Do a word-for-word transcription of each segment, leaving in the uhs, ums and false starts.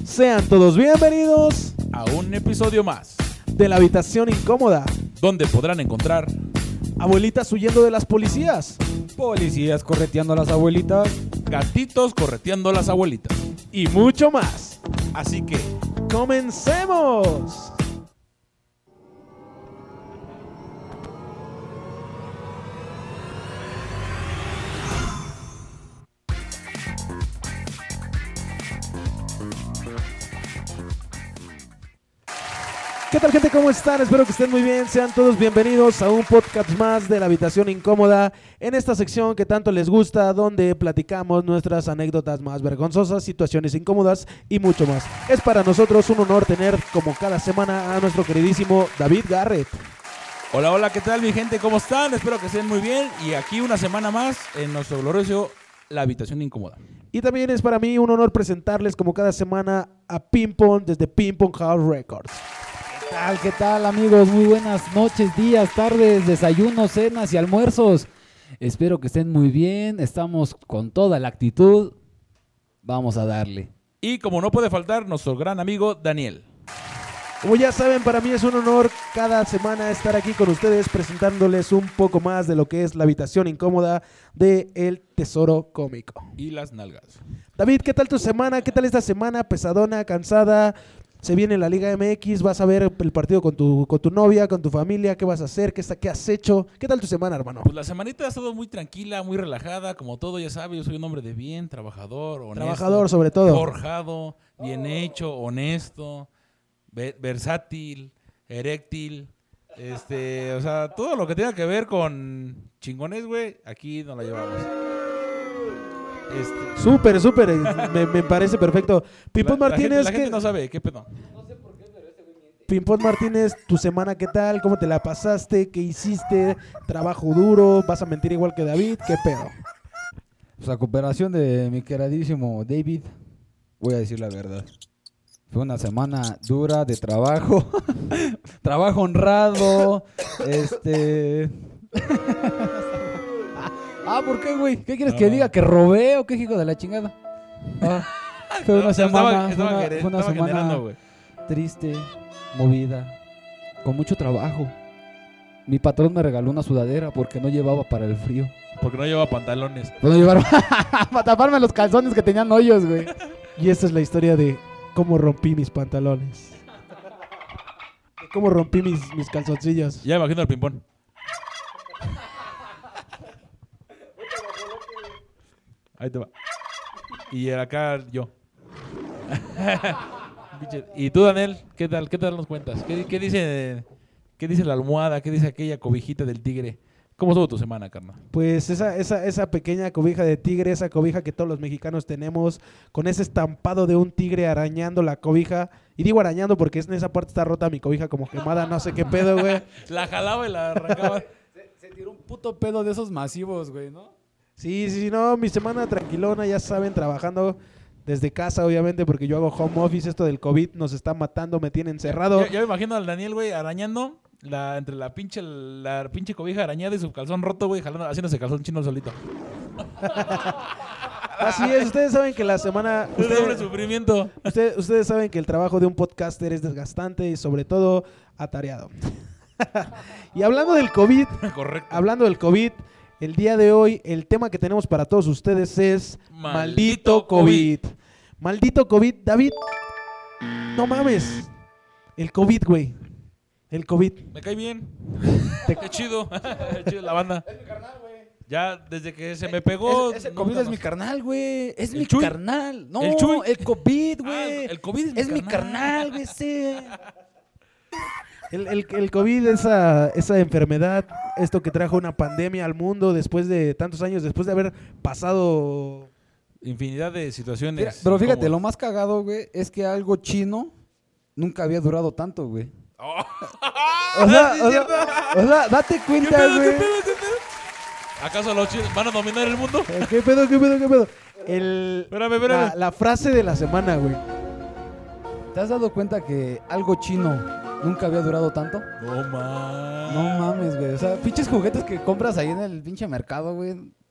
Sean todos bienvenidos a un episodio más de La Habitación Incómoda, donde podrán encontrar abuelitas huyendo de las policías, policías correteando a las abuelitas, gatitos correteando a las abuelitas y mucho más. Así que ¡comencemos! ¿Qué tal, gente? ¿Cómo están? Espero que estén muy bien. Sean todos bienvenidos a un podcast más de La Habitación Incómoda, en esta sección que tanto les gusta, donde platicamos nuestras anécdotas más vergonzosas, situaciones incómodas y mucho más. Es para nosotros un honor tener, como cada semana, a nuestro queridísimo David Garrett. Hola, hola, ¿qué tal, mi gente? ¿Cómo están? Espero que estén muy bien. Y aquí una semana más en nuestro glorioso La Habitación Incómoda. Y también es para mí un honor presentarles, como cada semana, a Ping Pong desde Ping Pong House Records. ¿Qué tal, qué tal, amigos? Muy buenas noches, días, tardes, desayunos, cenas y almuerzos. Espero que estén muy bien, estamos con toda la actitud. Vamos a darle. Y como no puede faltar, nuestro gran amigo Daniel. Como ya saben, para mí es un honor cada semana estar aquí con ustedes presentándoles un poco más de lo que es La Habitación Incómoda de El Tesoro Cómico. Y las nalgas. David, ¿qué tal tu semana? ¿Qué tal esta semana? ¿Pesadona? ¿Cansada? Se viene la Liga M X, vas a ver el partido con tu, con tu novia, con tu familia. ¿Qué vas a hacer? ¿Qué, está, ¿Qué has hecho? ¿Qué tal tu semana, hermano? Pues la semanita ha estado muy tranquila, muy relajada. Como todo, ya sabes, yo soy un hombre de bien, trabajador, honesto. Trabajador, sobre todo. Forjado, bien hecho, honesto, ve- versátil, eréctil. Este, o sea, todo lo que tenga que ver con chingones, güey, aquí nos la llevamos. Este, Súper, súper, me, me parece perfecto. Pimpón la, Martínez, la gente, la gente ¿qué? no sabe, ¿qué pedo? Pimpón Martínez, tu semana, ¿qué tal? ¿Cómo te la pasaste? ¿Qué hiciste? ¿Trabajo duro? ¿Vas a mentir igual que David? ¿Qué pedo? Pues a cooperación de mi queridísimo David, voy a decir la verdad. Fue una semana dura de trabajo, trabajo honrado, este... Ah, ¿por qué, güey? ¿Qué quieres No, que no. diga? ¿Que robé o qué, hijo de la chingada? Ah, fue una semana, Estaba, fue estaba una, gener- fue una estaba semana generando, güey. triste, movida, con mucho trabajo. Mi patrón me regaló una sudadera porque no llevaba para el frío. Porque no lleva pantalones. Pues no llevaron para taparme los calzones que tenían hoyos, güey. Y esta es la historia de cómo rompí mis pantalones. De cómo rompí mis, mis calzoncillos. Ya imagino el ping-pong. Ahí te va. Y acá yo. Y tú, Daniel, ¿qué tal? ¿Qué tal nos cuentas? ¿Qué, qué dice, qué dice la almohada? ¿Qué dice aquella cobijita del tigre? ¿Cómo estuvo tu semana, carnal? Pues esa, esa, esa pequeña cobija de tigre, esa cobija que todos los mexicanos tenemos, con ese estampado de un tigre arañando la cobija. Y digo arañando porque en esa parte está rota mi cobija como quemada, no sé qué pedo, güey. La jalaba y la arrancaba. Se, se tiró un puto pedo de esos masivos, güey, ¿no? Sí, sí, sí, no, mi semana tranquilona, ya saben, trabajando desde casa, obviamente, porque yo hago home office. Esto del COVID nos está matando, me tiene encerrado. Ya, ya me imagino al Daniel, güey, arañando la, entre la pinche, la pinche cobija arañada y su calzón roto, güey, jalando, haciéndose calzón chino solito. Así es, ustedes saben que la semana... Un ustedes- doble sufrimiento. Usted- ustedes saben que el trabajo de un podcaster es desgastante y sobre todo atareado. Y hablando del COVID, Correcto. hablando del COVID, el día de hoy el tema que tenemos para todos ustedes es Maldito Maldito COVID. Maldito COVID, David, no mames. El COVID, güey. El COVID. Me cae bien. Te- Qué chido. Chido la banda. Es mi carnal, güey. Ya desde que se me pegó. Ese, ese nunca COVID es más. mi carnal, güey. Es ¿El mi Chuy? carnal. No, ¿El Chuy? el COVID, Ah, güey. el COVID es mi Es mi carnal. carnal, güey, sí. El, el, el COVID, esa, esa enfermedad, esto que trajo una pandemia al mundo después de tantos años, después de haber pasado... Infinidad de situaciones. Mira, pero fíjate, incómodas. lo más cagado, güey, es que algo chino nunca había durado tanto, güey. Oh. O sea, Sí, o sea, cierto. o sea, date ¿Qué cuenta, pedo, qué güey. pedo, qué pedo? ¿Acaso los chinos van a dominar el mundo? Eh, ¿Qué pedo, qué pedo, qué pedo? El, Espérame, espérame. la, la frase de la semana, güey. ¿Te has dado cuenta que algo chino nunca había durado tanto? No mames. No mames, güey. O sea, pinches juguetes que compras ahí en el pinche mercado, güey.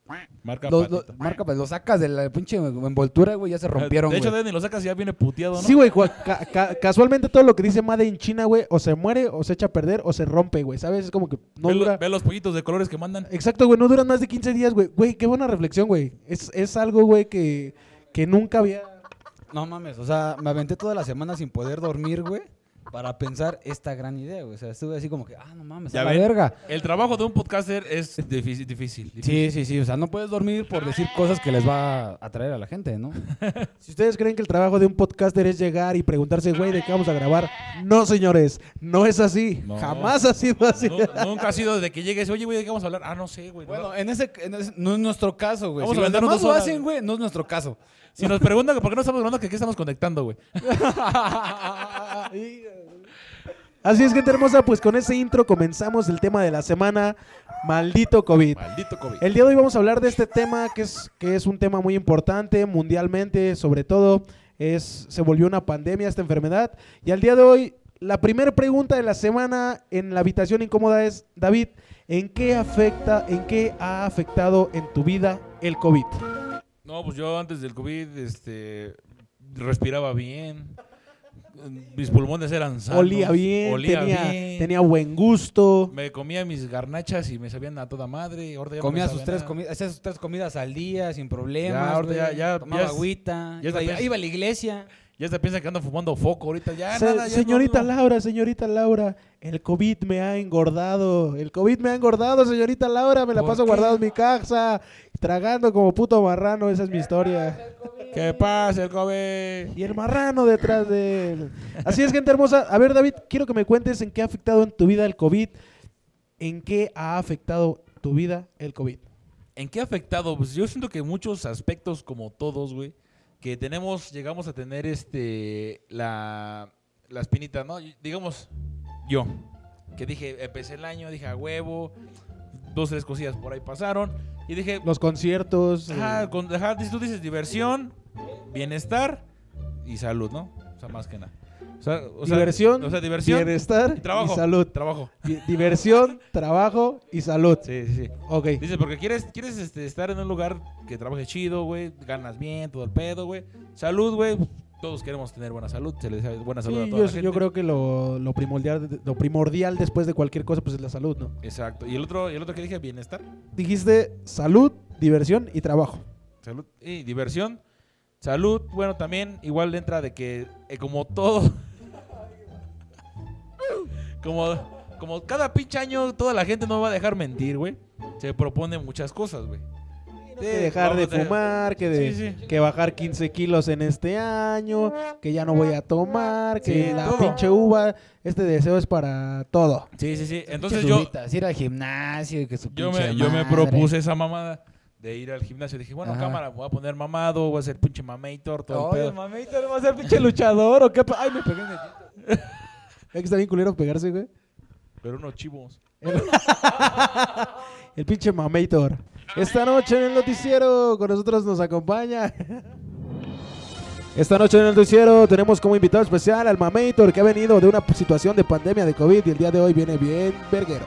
Marca Lo, lo, patito. marca, pues, lo sacas de la pinche envoltura, güey, ya se rompieron, De hecho, güey. ni lo sacas y ya viene puteado, ¿no? Sí, güey, cua- ca- ca- casualmente todo lo que dice Made in China, güey, o se muere, o se echa a perder, o se rompe, güey, ¿sabes? Es como que no ve, lo- dura... ve los pollitos de colores que mandan. Exacto, güey, no duran más de quince días, güey. Güey, qué buena reflexión, güey. Es, es algo, güey, que, que nunca había... No mames, o sea, me aventé toda la semana sin poder dormir, güey, para pensar esta gran idea, güey. O sea, estuve así como que, ah, no mames, Ya a la ven, verga. El trabajo de un podcaster es difícil, difícil. Sí, difícil. sí, sí, o sea, no puedes dormir por decir cosas que les va a atraer a la gente, ¿no? Si ustedes creen que el trabajo de un podcaster es llegar y preguntarse, güey, ¿de qué vamos a grabar? No, señores, no es así. No. Jamás ha sido así. Nu- nunca ha sido de que llegues, oye, güey, ¿de qué vamos a hablar? Ah, no sé, güey. Bueno, no. en ese, en ese- no es nuestro caso, güey. Vamos Si a los aventarnos demás dos lo horas. hacen, güey, no es nuestro caso. Si nos preguntan que por qué no estamos grabando, que qué estamos conectando, güey. Así es, gente hermosa, pues con ese intro comenzamos el tema de la semana, maldito COVID. Maldito COVID. El día de hoy vamos a hablar de este tema que es, que es un tema muy importante mundialmente, sobre todo es, se volvió una pandemia esta enfermedad. Y al día de hoy, la primera pregunta de la semana en la habitación incómoda es, David, ¿en qué afecta, en qué ha afectado en tu vida el COVID? No, pues yo antes del COVID, este, respiraba bien. Mis pulmones eran sanos. Olía bien, olía tenía, bien. tenía buen gusto. Me comía mis garnachas y me sabían a toda madre. Ahorita ya no Comía me sus sabe tres, nada. comi hacía sus tres comidas al día sin problemas. Ya, ahorita güey. ya- ya- Tomaba ya es- agüita. ya iba, está, pues. iba a la iglesia. Ya se piensa que ando fumando foco ahorita. Ya Se- nada. Ya señorita no, no. Laura, señorita Laura, el COVID me ha engordado. El COVID me ha engordado, señorita Laura. Me la ¿Por paso qué? guardado en mi casa, tragando como puto marrano. Esa es mi historia. ¿Qué pasa, el COVID? Y el marrano detrás de él. Así es, gente hermosa. A ver, David, quiero que me cuentes en qué ha afectado en tu vida el COVID. ¿En qué ha afectado tu vida el COVID? ¿En qué ha afectado? Pues yo siento que muchos aspectos, como todos, güey, que tenemos, llegamos a tener este la, la espinita, ¿no? Y- Digamos, yo, que dije, empecé el año, dije, a huevo, dos, tres cosillas por ahí pasaron, y dije, Los conciertos. ajá, eh, con, ajá, tú dices diversión, bienestar y salud, ¿no? O sea, más que nada. O sea, o sea, diversión, o sea, diversión bienestar y trabajo. y salud. Trabajo. Di- Diversión, trabajo y salud. Sí, sí, sí. Ok. Dice, porque quieres, quieres este, estar en un lugar que trabaje chido, güey, ganas bien, todo el pedo, güey. Salud, güey, todos queremos tener buena salud, se les desea buena salud Sí, a toda yo, la gente. yo creo que lo, lo primordial lo primordial después de cualquier cosa pues es la salud, ¿no? Exacto. Y el otro, y el otro que dije, bienestar, Dijiste salud, diversión y trabajo. salud y diversión. Salud, bueno, también igual entra de que eh, como todo, como, como cada pinche año toda la gente no va a dejar mentir, güey. Se propone muchas cosas, güey. Que dejar de vamos a- fumar, que, de, Sí, sí. que bajar quince kilos en este año, que ya no voy a tomar, que Sí, la todo. pinche uva, este deseo es para todo. Sí, sí, sí. Entonces Pinches yo, uvitas, ir al gimnasio y que su yo, pinche me, yo me madre. propuse esa mamada de ir al gimnasio. Dije, bueno, Ajá. cámara, voy a poner mamado, voy a hacer pinche mamator, todo Ay, el el pedo. mamito no va a ser pinche luchador o qué. pa- Ay, me pegué en el diente. Es que está bien culero pegarse, güey. Pero unos chivos. El, el pinche mamator. Esta noche en el noticiero con nosotros nos acompaña. Esta noche en el noticiero tenemos como invitado especial al mamator que ha venido de una situación de pandemia de COVID y el día de hoy viene bien verguero.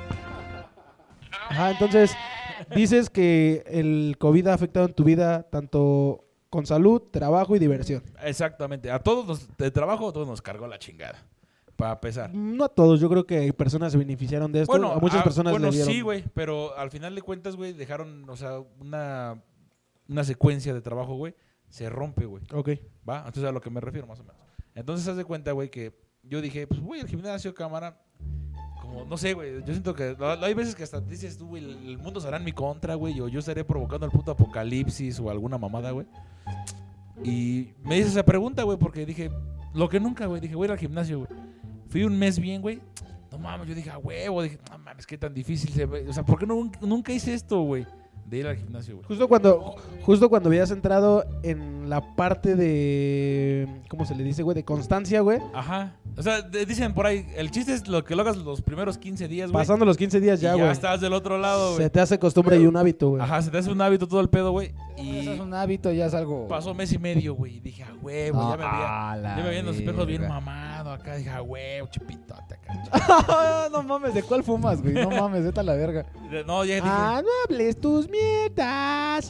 Ajá, entonces dices que el COVID ha afectado en tu vida tanto con salud, trabajo y diversión. Exactamente. A todos nos, de trabajo, a todos nos cargó la chingada. Para pesar. No a todos, yo creo que hay personas se beneficiaron de esto. Bueno, a muchas a- personas bueno, le dieron. sí, güey, pero al final de cuentas, güey, dejaron, o sea, una, una secuencia de trabajo, güey, se rompe, güey. Ok. ¿Va? Entonces a lo que me refiero, más o menos. Entonces, haz de cuenta, güey, que yo dije, pues voy al gimnasio, cámara. Como, no sé, güey, yo siento que lo- hay veces que hasta dices tú, güey, el, el mundo será en mi contra, güey, o yo estaré provocando el puto apocalipsis o alguna mamada, güey. Y me hice esa pregunta, güey, porque dije, lo que nunca, güey, dije, voy a ir al gimnasio, güey. Fui un mes bien, güey. No mames, yo dije, a huevo, dije, no mames, qué tan difícil se ve. O sea, ¿por qué no, nunca hice esto, güey? De ir al gimnasio, güey. Justo cuando, justo cuando habías entrado en la parte de, ¿cómo se le dice, güey? De constancia, güey. Ajá. O sea, de- dicen por ahí, el chiste es lo que lo hagas los primeros quince días, güey. Pasando los quince días Y ya, ya güey. estás del otro lado, Se güey. te hace costumbre y un hábito, güey. Ajá, se te hace un hábito todo el pedo, güey. Y eso Y es un hábito, ya es algo. pasó mes y medio, güey. Y dije, a huevo, No, ya me a veía. la Ya me veía en los espejos bien verga. mamado, fumado acá. Dije, ah, güey, chipitote acá. No mames, ¿de cuál fumas, güey? No mames, vete a la verga. No, ya dije. Ah, no hables tus mierdas.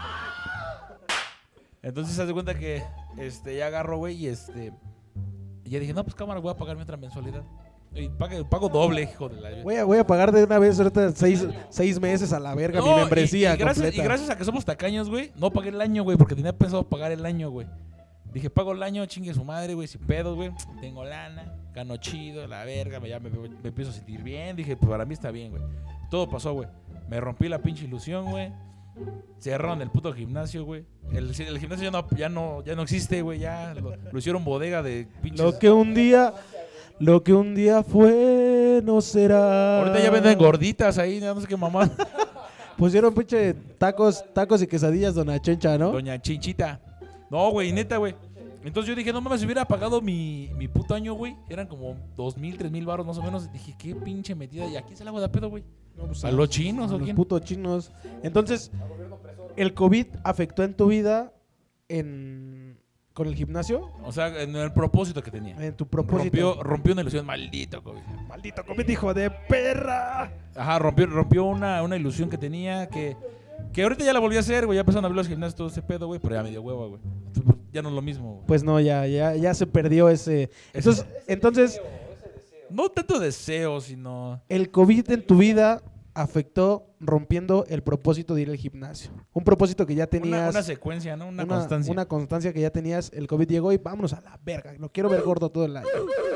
Entonces, haz de cuenta que este, ya agarro, güey, y este. Y ya dije, no, pues cámara, voy a pagar mi otra mensualidad. Y pago, pago doble, hijo de la. Voy a, voy a pagar de una vez ahorita seis, seis meses a la verga No, mi membresía y, y, gracias, completa. y gracias a que somos tacaños, güey, no pagué el año, güey, porque tenía pensado pagar el año, güey. Dije, pago el año, chingue su madre, güey, sin pedos, güey. Tengo lana, gano chido, la verga, me, ya me, me empiezo a sentir bien. Dije, pues para mí está bien, güey. Todo pasó, güey. Me rompí la pinche ilusión, güey. Cerraron el puto gimnasio, güey. El, el gimnasio ya no, ya no, ya no existe, güey. Ya lo, lo hicieron bodega de pinches. Lo que un día, lo que un día fue, no será. Ahorita ya venden gorditas ahí, no sé qué mamá. Pusieron pinche tacos, tacos y quesadillas Dona Chencha, ¿no? Doña Chinchita. No, güey, neta, güey. Entonces yo dije, no mames, si hubiera pagado mi, mi puto año, güey. Eran como dos mil, tres mil baros más o menos. Dije, qué pinche metida. ¿Y a quién se la hago de pedo, güey? No, pues, ¿A los chinos a o los quién? putos chinos. Entonces, ¿el COVID afectó en tu vida en con el gimnasio? O sea, en el propósito que tenía. En tu propósito. Rompió, rompió una ilusión, maldito COVID. Maldito COVID, hijo de perra. Ajá, rompió, rompió una, una ilusión que tenía que... Que ahorita ya la volví a hacer, güey. Ya empezaron a abrir los gimnasios, todo ese pedo, güey. Pero ya me dio hueva, güey. Ya no es lo mismo, güey. Pues no, ya, ya, ya se perdió ese. Entonces, entonces, No tanto deseo, sino... el COVID en tu vida afectó rompiendo el propósito de ir al gimnasio. Un propósito que ya Una, tenías. una secuencia, ¿no? Una, una, constancia. una constancia que ya tenías. El COVID llegó y vámonos a la verga. Lo quiero ver gordo todo el año.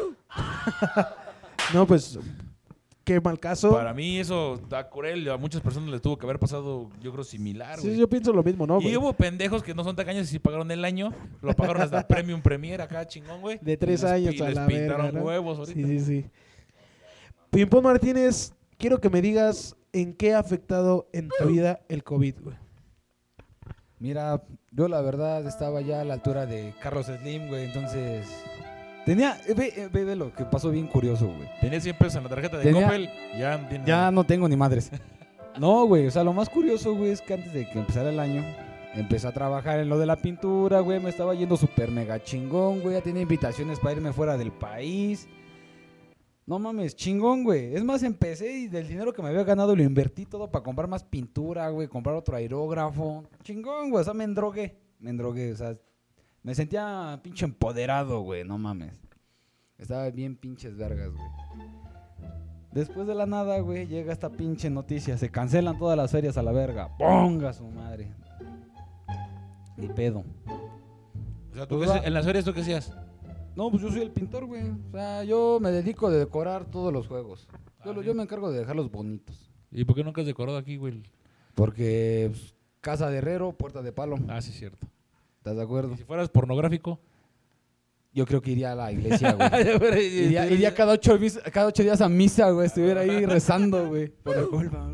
No, pues, qué mal caso. Para mí eso da cruel. A muchas personas les tuvo que haber pasado, yo creo, similar, güey. Sí, yo pienso lo mismo, ¿no? Y güey? hubo pendejos que no son tacaños y sí pagaron el año. Lo pagaron hasta Premium Premier acá, chingón, güey. De tres Y les- años y a les la pintaron verga, ¿no? huevos ahorita. Sí, sí, sí. Pimpón Martínez, quiero que me digas en qué ha afectado en tu vida el COVID, güey. Mira, yo la verdad estaba ya a la altura de Carlos Slim, güey, entonces... Tenía... eh, Ve, eh, ve, ve lo que pasó bien curioso, güey. Tenía cien pesos en la tarjeta de Tenía- Coppel. Ya no tiene Ya nada. no tengo ni madres. No, güey, o sea, lo más curioso, güey, es que antes de que empezara el año, empecé a trabajar en lo de la pintura, güey, me estaba yendo súper mega chingón, güey, ya tenía invitaciones para irme fuera del país. No mames, chingón, güey. Es más, empecé y del dinero que me había ganado lo invertí todo para comprar más pintura, güey, comprar otro aerógrafo. Chingón, güey, o sea, me endrogué, me endrogué, o sea, me sentía pinche empoderado, güey, no mames. Estaba bien pinches vergas, güey. Después de la nada, güey, llega esta pinche noticia. Se cancelan todas las ferias a la verga. ¡Ponga su madre! Ni pedo. O sea, ¿tú Pues qué va. hacías? ¿En las ferias tú qué hacías? No, pues yo soy el pintor, güey. O sea, yo me dedico a decorar todos los juegos. Yo, Ah, lo- sí. yo me encargo de dejarlos bonitos. ¿Y por qué nunca has decorado aquí, güey? Porque pues, casa de herrero, puerta de palo. Ah, sí, es cierto. ¿Estás de acuerdo? ¿Y si fueras pornográfico? Yo creo que iría a la iglesia, güey. Iría, iría cada, ocho, mis- cada ocho días a misa, güey. Estuviera ahí rezando, güey. Por el culpa.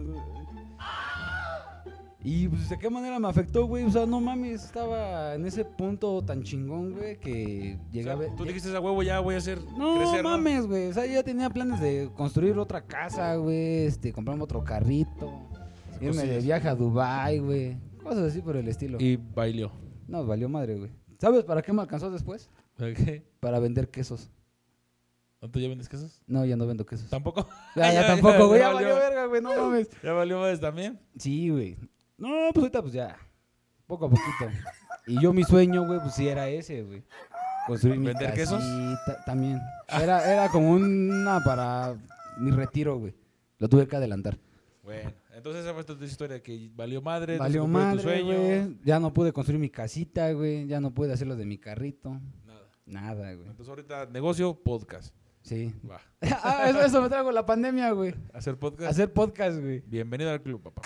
Y pues de qué manera me afectó, güey. O sea, no mames, estaba en ese punto tan chingón, güey, que O llegaba. sea, tú dijiste a huevo, ya voy a hacer No crecer, mames, güey. O sea, yo ya tenía planes de construir otra casa, güey. Este, comprarme otro carrito. Irme de Cosillas. viaje a Dubai, güey. Cosas así por el estilo. Y bailó. No, valió madre, güey. ¿Sabes para qué me alcanzó después? ¿Qué? Para vender quesos. ¿Tú ya vendes quesos? No, ya no vendo quesos. ¿Tampoco? Ya, ya Ya, tampoco, güey. ya Ya valió. valió verga, güey. No mames. ¿Ya valió más también? Sí, güey. No, pues ahorita pues ya. Poco a poquito. Y yo mi sueño, güey, pues sí era ese, güey. Construir mi ¿Vender quesos? casita también. Era, era como una para mi retiro, güey. Lo tuve que adelantar. Bueno, entonces esa fue tu historia que valió madre. no se Valió cumplió tu madre, sueño. güey. Ya no pude construir mi casita, güey. Ya no pude hacer lo de mi carrito. Nada. Nada, güey. Entonces ahorita negocio, podcast. Sí. Va. ah, eso, eso me trajo la pandemia, güey. Hacer podcast. Hacer podcast, güey. Bienvenido al club, papá.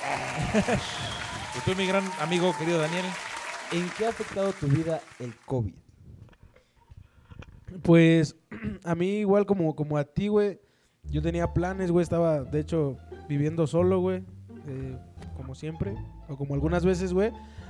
Y tú, mi gran amigo, querido Daniel. ¿En qué ha afectado tu vida el COVID? Pues a mí igual como, como a ti, güey. Yo tenía planes, güey. Estaba, de hecho, viviendo solo, güey. eh, como siempre. O como algunas veces, güey.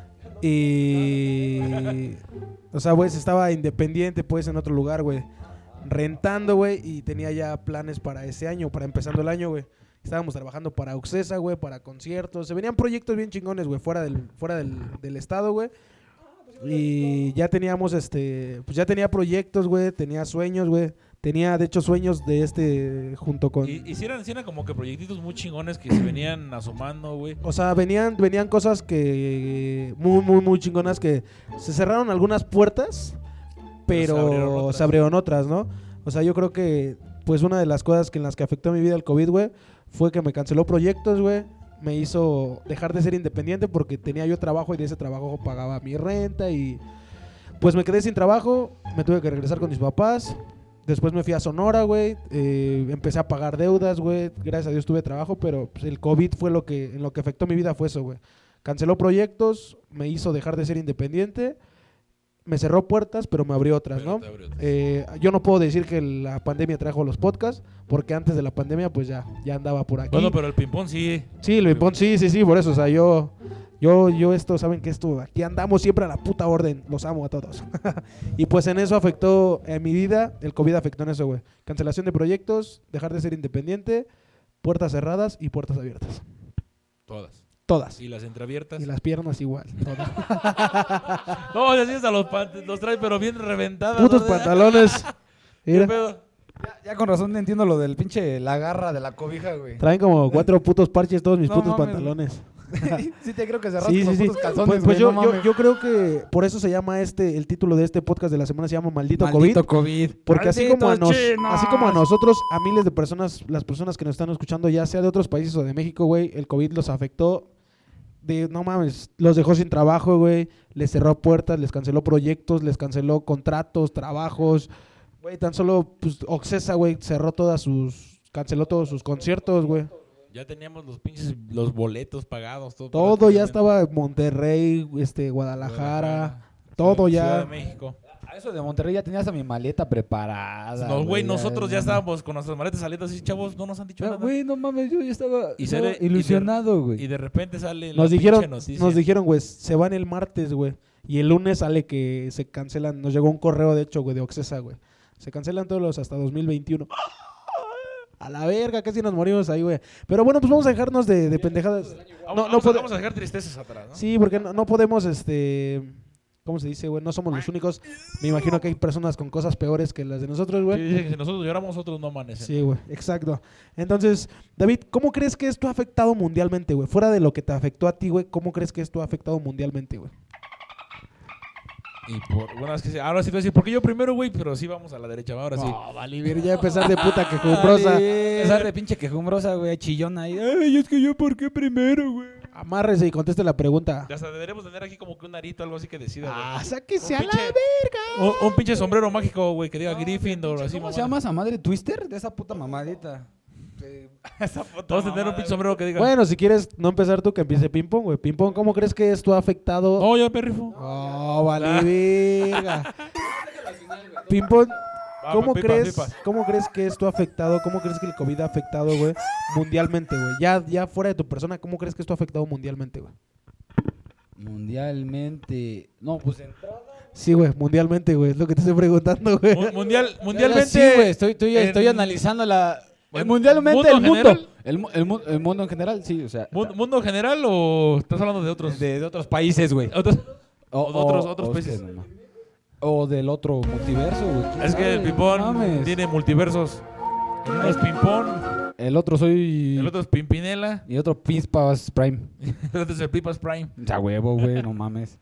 Y... O sea, güey, estaba independiente, pues, en otro lugar, güey. Rentando, güey. Y tenía ya planes para ese año, para empezando el año, güey. Estábamos trabajando para Uxesa, güey, para conciertos. Se venían proyectos bien chingones, güey, fuera del, fuera del, del estado, güey. Y ya teníamos, este, pues ya tenía proyectos, güey, tenía sueños, güey. Tenía, de hecho, sueños de este, junto con... Y, y si eran, sí eran como que proyectitos muy chingones que se venían asomando, güey. O sea, venían, venían cosas que muy, muy, muy chingonas que se cerraron algunas puertas, pero se abrieron otras. se abrieron otras, ¿no? O sea, yo creo que, pues, una de las cosas que en las que afectó mi vida el COVID, güey, fue que me canceló proyectos, güey. Me hizo dejar de ser independiente porque tenía yo trabajo y de ese trabajo pagaba mi renta y... Pues me quedé sin trabajo, me tuve que regresar con mis papás. Después me fui a Sonora, güey. Eh, empecé a pagar deudas, güey. Gracias a Dios tuve trabajo, pero pues, el COVID fue lo que, en lo que afectó mi vida fue eso, güey. Canceló proyectos, me hizo dejar de ser independiente, me cerró puertas, pero me abrió otras, Pero ¿no? te abrió otras. Eh, yo no puedo decir que la pandemia trajo los podcasts, porque antes de la pandemia, pues ya, ya andaba por aquí. Bueno, pero el ping-pong sí. Sí, el ping-pong, sí, sí, sí, por eso, o sea, yo, yo, yo esto, saben que esto, aquí andamos siempre a la puta orden, los amo a todos. Y pues en eso afectó en mi vida, el COVID afectó en eso, güey. Cancelación de proyectos, dejar de ser independiente, puertas cerradas y puertas abiertas. Todas. Todas. Y las entreabiertas. Y las piernas igual, todas. No, así hasta los, pant- los trae, pero bien reventadas. Putos ¿no? pantalones. ¿Qué Mira, pedo? Ya, ya con razón entiendo lo del pinche la garra de la cobija, güey. traen como cuatro putos parches todos mis No putos mames. pantalones. Sí te creo que se raspa Sí, sí, los sí. putos calzones, Pues, pues güey, yo, no yo, mames. yo creo que por eso se llama este, el título de este podcast de la semana se llama Maldito, Maldito COVID. COVID. Porque así como, a nos, Malditos así como a chinos. nosotros, a miles de personas, las personas que nos están escuchando, ya sea de otros países o de México, güey, el COVID los afectó. De, no mames, los dejó sin trabajo, güey, les cerró puertas, les canceló proyectos, les canceló contratos, trabajos. Güey, tan solo, pues, Oxesa, güey, cerró todas sus, canceló todos sus conciertos, güey. Ya teníamos los pinches, los boletos pagados. Todo, Todo ya estaba en Monterrey, este, Guadalajara, todo ya. Ciudad de México. A eso de Monterrey ya tenías a mi maleta preparada. No, güey, ya- nosotros ya ya- estábamos con nuestras maletas saliendo así, chavos, no nos han dicho Ya, nada. güey, no mames, yo ya estaba, Y estaba sale- y de- ilusionado, Y güey. de repente sale la Nos pinche dijeron, noticia. nos dijeron, güey, se van el martes, güey. Y el lunes sale que se cancelan. Nos llegó un correo, de hecho, güey, de Oxesa, güey. Se cancelan todos los hasta dos mil veintiuno. A la verga, casi nos morimos ahí, güey. Pero bueno, pues vamos a dejarnos de, de pendejadas. Vamos, No, no vamos, a, pode- vamos a dejar tristezas atrás, ¿no? Sí, porque no, no podemos, este... ¿Cómo se dice, güey? No somos los únicos. Me imagino que hay personas con cosas peores que las de nosotros, güey. Sí, dice que si nosotros lloramos, otros no amanecen. Sí, güey, exacto. Entonces, David, ¿cómo crees que esto ha afectado mundialmente, güey? Fuera de lo que te afectó a ti, güey, ¿cómo crees que esto ha afectado mundialmente, güey? Y por, bueno, es que sí, ahora sí te voy a decir, porque yo primero, güey, pero sí vamos a la derecha, ahora sí. No, vale, ver, ya empezar de puta quejumbrosa. Esa de pinche quejumbrosa, güey, chillona ahí. Ay, es que yo, ¿por qué primero, güey? Amárrese y conteste la pregunta. Ya hasta deberíamos tener aquí como que un arito, algo así que decida, güey. Ah, sáquese Un a la pinche- verga. Un, un pinche sombrero mágico, güey, que diga Gryffindor, así, ¿Cómo mamá. se llama esa madre? ¿Twister? De esa puta mamadita. Eh, esa puta Vamos a tener un mamada, pinche sombrero que diga. Bueno, si quieres no empezar tú, que empiece Ping Pong, güey. Ping Pong, ¿cómo crees que esto ha afectado? No, yo me rifo. Oh, vale, verga. Ping Pong, Va, ¿cómo pipas, crees, pipas. ¿cómo crees que esto ha afectado? ¿Cómo crees que el COVID ha afectado, güey, mundialmente, güey? Ya, ya fuera de tu persona, ¿cómo crees que esto ha afectado mundialmente, güey? Mundialmente. No, pues entrada. Sí, güey, mundialmente, güey, es lo que te estoy preguntando, güey. Mu- Mundial, mundialmente. Sí, güey, estoy, estoy, en- estoy analizando la. en mundialmente, mundo el mundo. general. El, mu- el, mu- el mundo en general, sí, o sea. ¿Mun- ¿Mundo general o estás hablando de otros? De, de otros países, güey. Otros. O, o de otros- otros o es países. que no, no. O del otro multiverso, güey. ¿quién Es que el sabe? ping-pong No mames. tiene multiversos. En uno es ping-pong, El otro soy. el otro es Pimpinela, Y otro Pispas Prime. el otro es el Pipas Prime. Ya huevo, güey, no mames.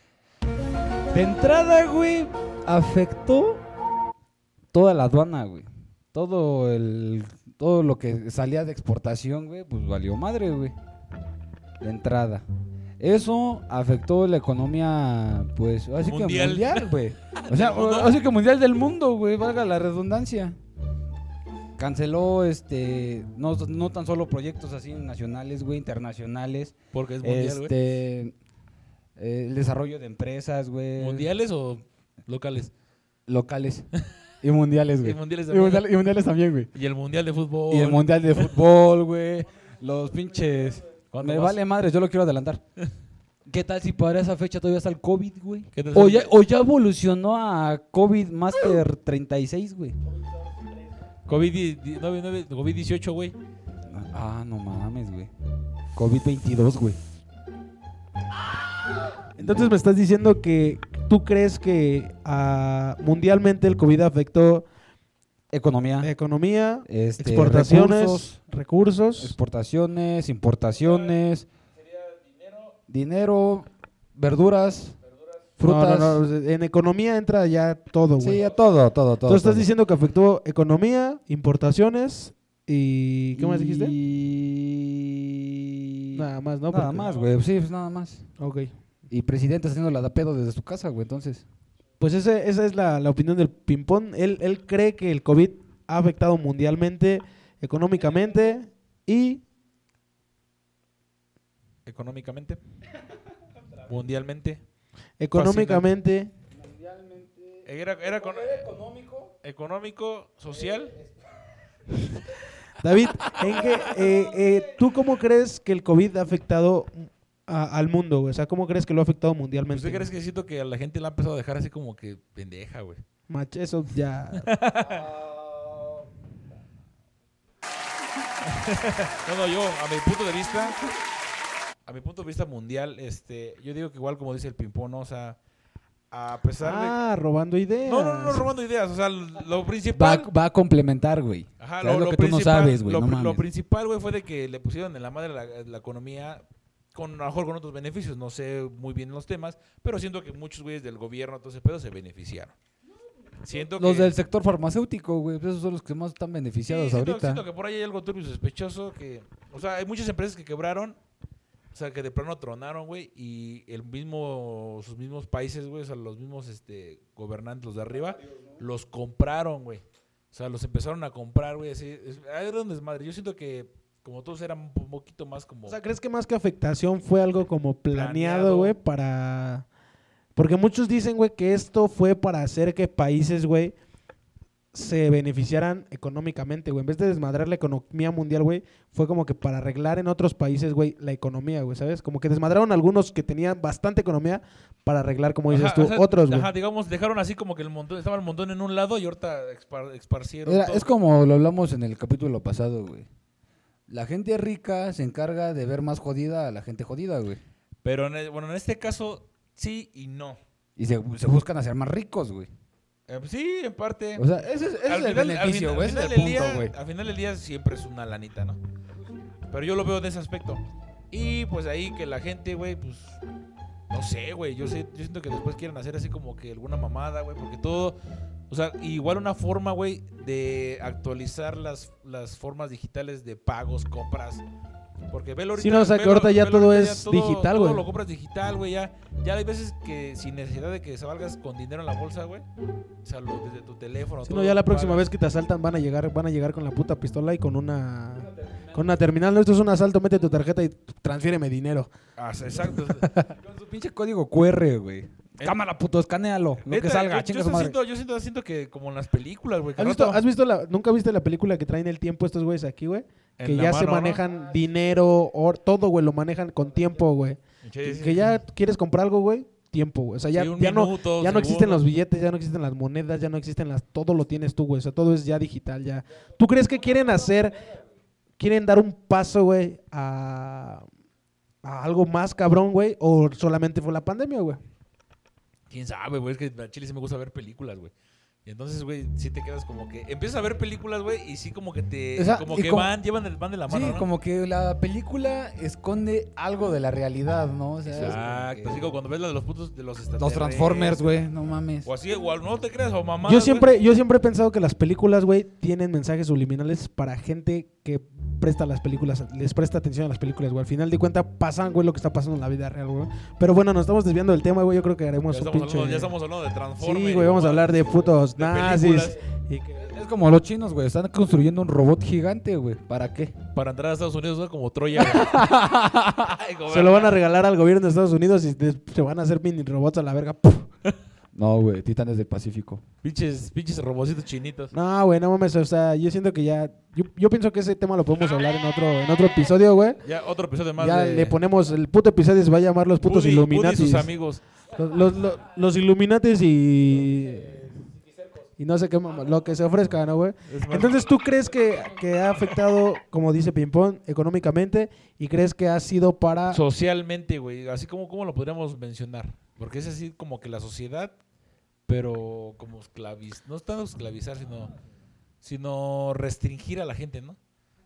De entrada, güey, afectó toda la aduana, güey. Todo el todo lo que salía de exportación, güey, pues valió madre, güey. De entrada. Eso afectó la economía, pues, así Mundial. que mundial, güey. O sea, ¿Del mundo? así que mundial del mundo, güey, valga la redundancia. Canceló, este, no, no tan solo proyectos así nacionales, güey, internacionales. Porque es mundial, güey. Este, eh, el desarrollo de empresas, güey. ¿Mundiales o locales? Locales. Y mundiales, güey. Y mundiales Y, también. mundial- y mundiales también, güey. Y el mundial de fútbol. Y el mundial de fútbol, güey. Los pinches. ¿Cuándo Me vas? vale madre, yo lo quiero adelantar. ¿Qué tal si para esa fecha todavía está el COVID, güey? ¿Qué tal O si- ya, o ya evolucionó a COVID Master treinta y seis, güey. COVID, di- di- nueve, nueve, COVID dieciocho, güey. Ah, no mames, güey. COVID veintidós, güey. Entonces me estás diciendo que tú crees que ah, mundialmente el COVID afectó Economía. economía, Este, exportaciones, recursos, recursos. exportaciones, importaciones, dinero, verduras, frutas. No, no, no, en economía entra ya todo, güey. Sí, ya todo, todo, todo. Tú estás todo. diciendo que afectó economía, importaciones y... ¿Qué más dijiste? Y... Nada más, ¿no? Nada Porque- más, güey. Sí, pues nada más. Ok. Y presidente haciendo la da pedo desde su casa, güey, entonces. Pues ese, esa es la, la opinión del Pimpón. Él, él cree que el COVID ha afectado mundialmente, económicamente y... Económicamente. Mundialmente. Económicamente... Era, era con- económico, social. David, ¿en qué, eh, eh, ¿tú cómo crees que el COVID ha afectado a- al mundo, güey? O sea, ¿cómo crees que lo ha afectado mundialmente? ¿Usted crees que siento que a la gente la ha empezado a dejar así como que pendeja, güey? Mach, eso ya... No, no, yo, a mi punto de vista, a mi punto de vista mundial, este, yo digo que igual como dice el Pimpón, ¿no? O sea, a pesar Ah, robando de... ideas. No, no, no, robando ideas, o sea, lo Va, principal... va a complementar, güey. Ajá, O sea, es lo, que tú no principal- sabes, güey, Lo, no pri- mames. lo principal, güey, fue de que le pusieron en la madre la, la economía con, a lo mejor con otros beneficios, no sé muy bien los temas, pero siento que muchos güeyes del gobierno, todo ese pedo, se beneficiaron. Siento Los que... del sector farmacéutico, güey, pues esos son los que más están beneficiados Sí, siento, ahorita. siento que por ahí hay algo turbio y sospechoso que... O sea, hay muchas empresas que quebraron, o sea, que de plano tronaron, güey, y el mismo, sus mismos países, güey, o sea, los mismos este, gobernantes, los de arriba, los compraron, güey. O sea, los empezaron a comprar, güey, así. Es, era un desmadre. Yo siento que, como todos, eran un poquito más como... O sea, ¿crees que más que afectación fue algo como planeado, Planeado. güey, para... Porque muchos dicen, güey, que esto fue para hacer que países, güey, se beneficiaran económicamente, güey. En vez de desmadrar la economía mundial, güey, fue como que para arreglar en otros países, güey, la economía, güey, ¿sabes? Como que desmadraron algunos que tenían bastante economía para arreglar, como dices Ajá, tú, o sea, otros, güey. Ajá, digamos, dejaron así como que el montón, estaba el montón en un lado y ahorita expar- esparcieron Era- todo. es como lo hablamos en el capítulo pasado, güey. La gente rica se encarga de ver más jodida a la gente jodida, güey. Pero, en el- bueno, en este caso, sí y no. Y se, se buscan hacer más ricos, güey. Eh, pues sí, en parte. O sea, ese, es- ese es Al el final- beneficio, al güey. final- Ese al es el final punto, del güey. día- Al final del día siempre es una lanita, ¿no? Pero yo lo veo de ese aspecto. Y pues ahí que la gente, güey, pues... No sé, güey. Yo, sé, yo siento que después quieren hacer así como que alguna mamada, güey. Porque todo... O sea, igual una forma, güey, de actualizar las, las formas digitales de pagos, compras. Porque velo ahorita... Sí, no, o sea, que velo- ahorita ya velo todo ahorita es ya digital, todo güey. lo compras digital, güey, ya. Ya hay veces que sin necesidad de que salgas con dinero en la bolsa, güey. O sea, lo- desde tu teléfono. Sí, todo no, ya la lo próxima pagas. vez que te asaltan van a llegar, van a llegar con la puta pistola y con una con una terminal. No, esto es un asalto, mete tu tarjeta y transfiéreme dinero. Ah, exacto. Con su pinche código Q R, güey. Cámara, puto, escanealo. Lo Neta, que salga, yo, chinga yo su sí madre. siento, yo siento, siento que como en las películas, güey. que ¿Has al visto, rato has visto la, ¿Nunca viste la película que traen el tiempo estos güeyes aquí, güey? en Que la ya se mano, ¿no? manejan dinero, or, todo, güey, lo manejan con tiempo, güey. Sí, Que, sí, que sí. ya quieres comprar algo, güey, tiempo, güey. O sea, ya, Sí, un ya, no, minuto, ya no existen segundos. los billetes, ya no existen las monedas, ya no existen las... Todo lo tienes tú, güey. O sea, todo es ya digital, ya. ¿Tú crees que quieren hacer... Quieren dar un paso, güey, a... a algo más cabrón, güey? ¿O solamente fue la pandemia, güey? Quién sabe, güey. Es que a Chile sí me gusta ver películas, güey. Y entonces, güey, sí te quedas como que... Empiezas a ver películas, güey, y sí como que te... O sea, como y que como- van, llevan el, van de la mano, Sí, ¿no? como que la película esconde algo de la realidad, ¿no? O sea, es como Exacto. que- Así como cuando ves la de los putos de los Los extraterrestres. Transformers, güey, no mames. O así, o no te creas, o mamá. Yo siempre, yo siempre he pensado que las películas, güey, tienen mensajes subliminales para gente que presta las películas, les presta atención a las películas, güey. Al final de cuentas pasan, güey, lo que está pasando en la vida real, güey. Pero bueno, nos estamos desviando del tema, güey. Yo creo que haremos Ya un estamos, pinche... hablando, ya estamos hablando de Transformers. Sí, güey, vamos a hablar de putos de nazis. películas. Y que- Es como los chinos, güey. Están construyendo un robot gigante, güey. ¿Para qué? Para entrar a Estados Unidos, ¿no? Como Troya. Ay, como- Se lo van a regalar al gobierno de Estados Unidos y des- se van a hacer mini robots a la verga. ¡Puf! No, güey. Titanes del Pacífico. Pinches, pinches robocitos chinitos. No, güey, no mames. O sea, yo siento que ya... Yo, yo pienso que ese tema lo podemos hablar en otro, en otro episodio, güey. Ya otro episodio más Ya de... le ponemos... El puto episodio se va a llamar Los putos Woody- Woody y Illuminatis. sus amigos. Los, los, los, los Illuminatis y... y no sé qué, mamá, lo que se ofrezca, ¿no, güey? Es más- Entonces, ¿tú crees que, que ha afectado, como dice Pimpón, económicamente y crees que ha sido para... socialmente, güey, así como, como lo podríamos mencionar, porque es así como que la sociedad, pero como esclaviz, no es tanto esclavizar, sino, sino restringir a la gente, ¿no?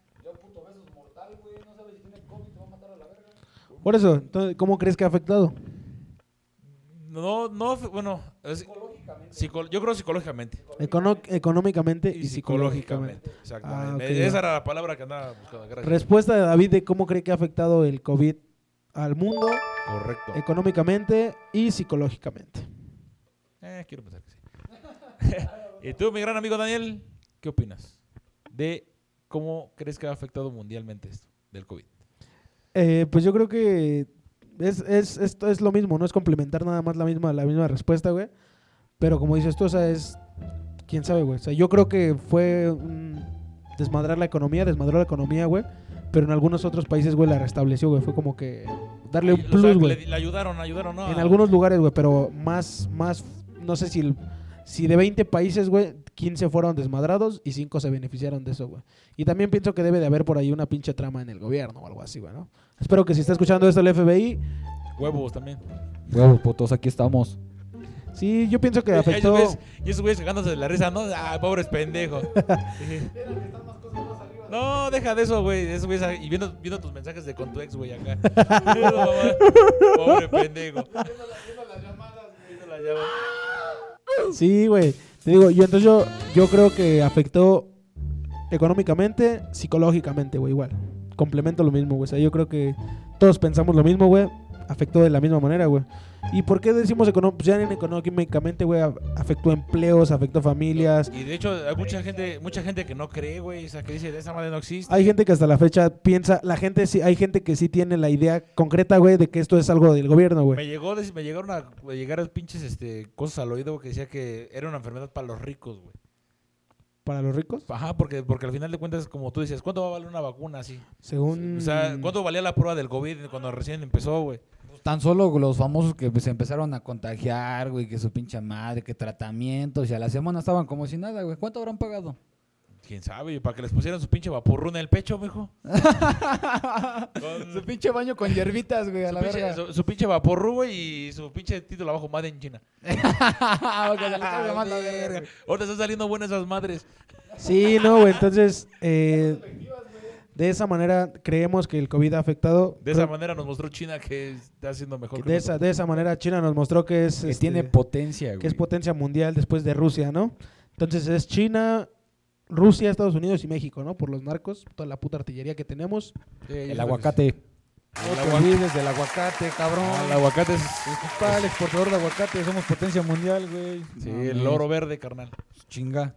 Por eso, entonces, ¿cómo crees que ha afectado? No, no, bueno, es- psico- yo creo psicológicamente Econo- económicamente y, y psicológicamente. psicológicamente, exactamente. Ah, ok, Esa ya. era la palabra que andaba buscando. Gracias. Respuesta de David de cómo cree que ha afectado el COVID al mundo, Correcto. económicamente y psicológicamente. Eh, quiero pensar que sí. ¿Y tú, mi gran amigo Daniel, qué opinas de cómo crees que ha afectado mundialmente esto del COVID? Eh, pues yo creo que es, es, esto es lo mismo, no es complementar nada más la misma, la misma respuesta, güey. Pero como dices tú, o sea, es... ¿Quién sabe, güey? O sea, yo creo que fue un desmadrar la economía, desmadró la economía, güey. Pero en algunos otros países, güey, la restableció, güey. Fue como que darle un O sea, plus, que güey. le, le ayudaron, ayudaron, ¿no? En algunos lugares, güey, pero más, más, no sé si, el- si de veinte países, güey, quince fueron desmadrados y cinco se beneficiaron de eso, güey. Y también pienso que debe de haber por ahí una pinche trama en el gobierno o algo así, güey, ¿no? Espero que si está escuchando esto el F B I, Huevos también. Huevos, putos, aquí estamos. sí, yo pienso que Y afectó... esos güeyes- Y esos güeyes cagándose de la risa, ¿no? Ah, pobres pendejos. No, deja de eso, güey. Esos güeyes ahí- y viendo, viendo tus mensajes de con tu ex, güey, acá. Mira, mamá. Pobre pendejo. Viendo las llamadas. Sí, güey. Te digo, yo entonces yo, yo creo que afectó económicamente, psicológicamente, güey, igual. Complemento lo mismo, güey. O sea, yo creo que todos pensamos lo mismo, güey. Afectó de la misma manera, güey. ¿Y por qué decimos económicamente? Pues ya en económicamente, güey, a- afectó empleos, afectó familias. Y de hecho, hay mucha gente, mucha gente que no cree, güey. O sea, que dice, de esa madre no existe. Hay gente que hasta la fecha piensa, la gente sí, hay gente que sí tiene la idea concreta, güey, de que esto es algo del gobierno, Me güey. llegó, me llegaron a me llegaron pinches este, cosas al oído que decía que era una enfermedad para los ricos, güey. Para los ricos, Ajá, porque, porque al final de cuentas, como tú decías, ¿cuánto va a valer una vacuna así? según... O sea, ¿cuánto valía la prueba del COVID cuando recién empezó, güey? Tan solo los famosos que se empezaron a contagiar, güey, que su pinche madre, que tratamientos, y a la semana estaban como si nada, güey. ¿Cuánto habrán pagado? ¿Quién sabe? Para que les pusieran su pinche vaporruna en el pecho, mijo. Su pinche baño con hierbitas, güey, a Su la pinche, verga. su, su pinche vaporru, güey, y su pinche título abajo, Made in China. Porque se le carga más la verga. Ahorita están saliendo buenas esas madres. Sí, no, güey, entonces, eh, de esa manera creemos que el COVID ha afectado. De esa Creo manera nos mostró China que está haciendo mejor. que que de esa, de esa manera China nos mostró que es, Que este, tiene potencia, güey. que es potencia mundial después de Rusia, ¿no? Entonces es China, Rusia, Estados Unidos y México, ¿no? Por los narcos, toda la puta artillería que tenemos. Sí, yo El creo que aguacate. sí. No El te agua- olvides del aguacate, cabrón. Ah, el aguacate es... Para el exportador de aguacate, somos potencia mundial, güey. Sí, No, el no, oro verde, carnal. Chinga.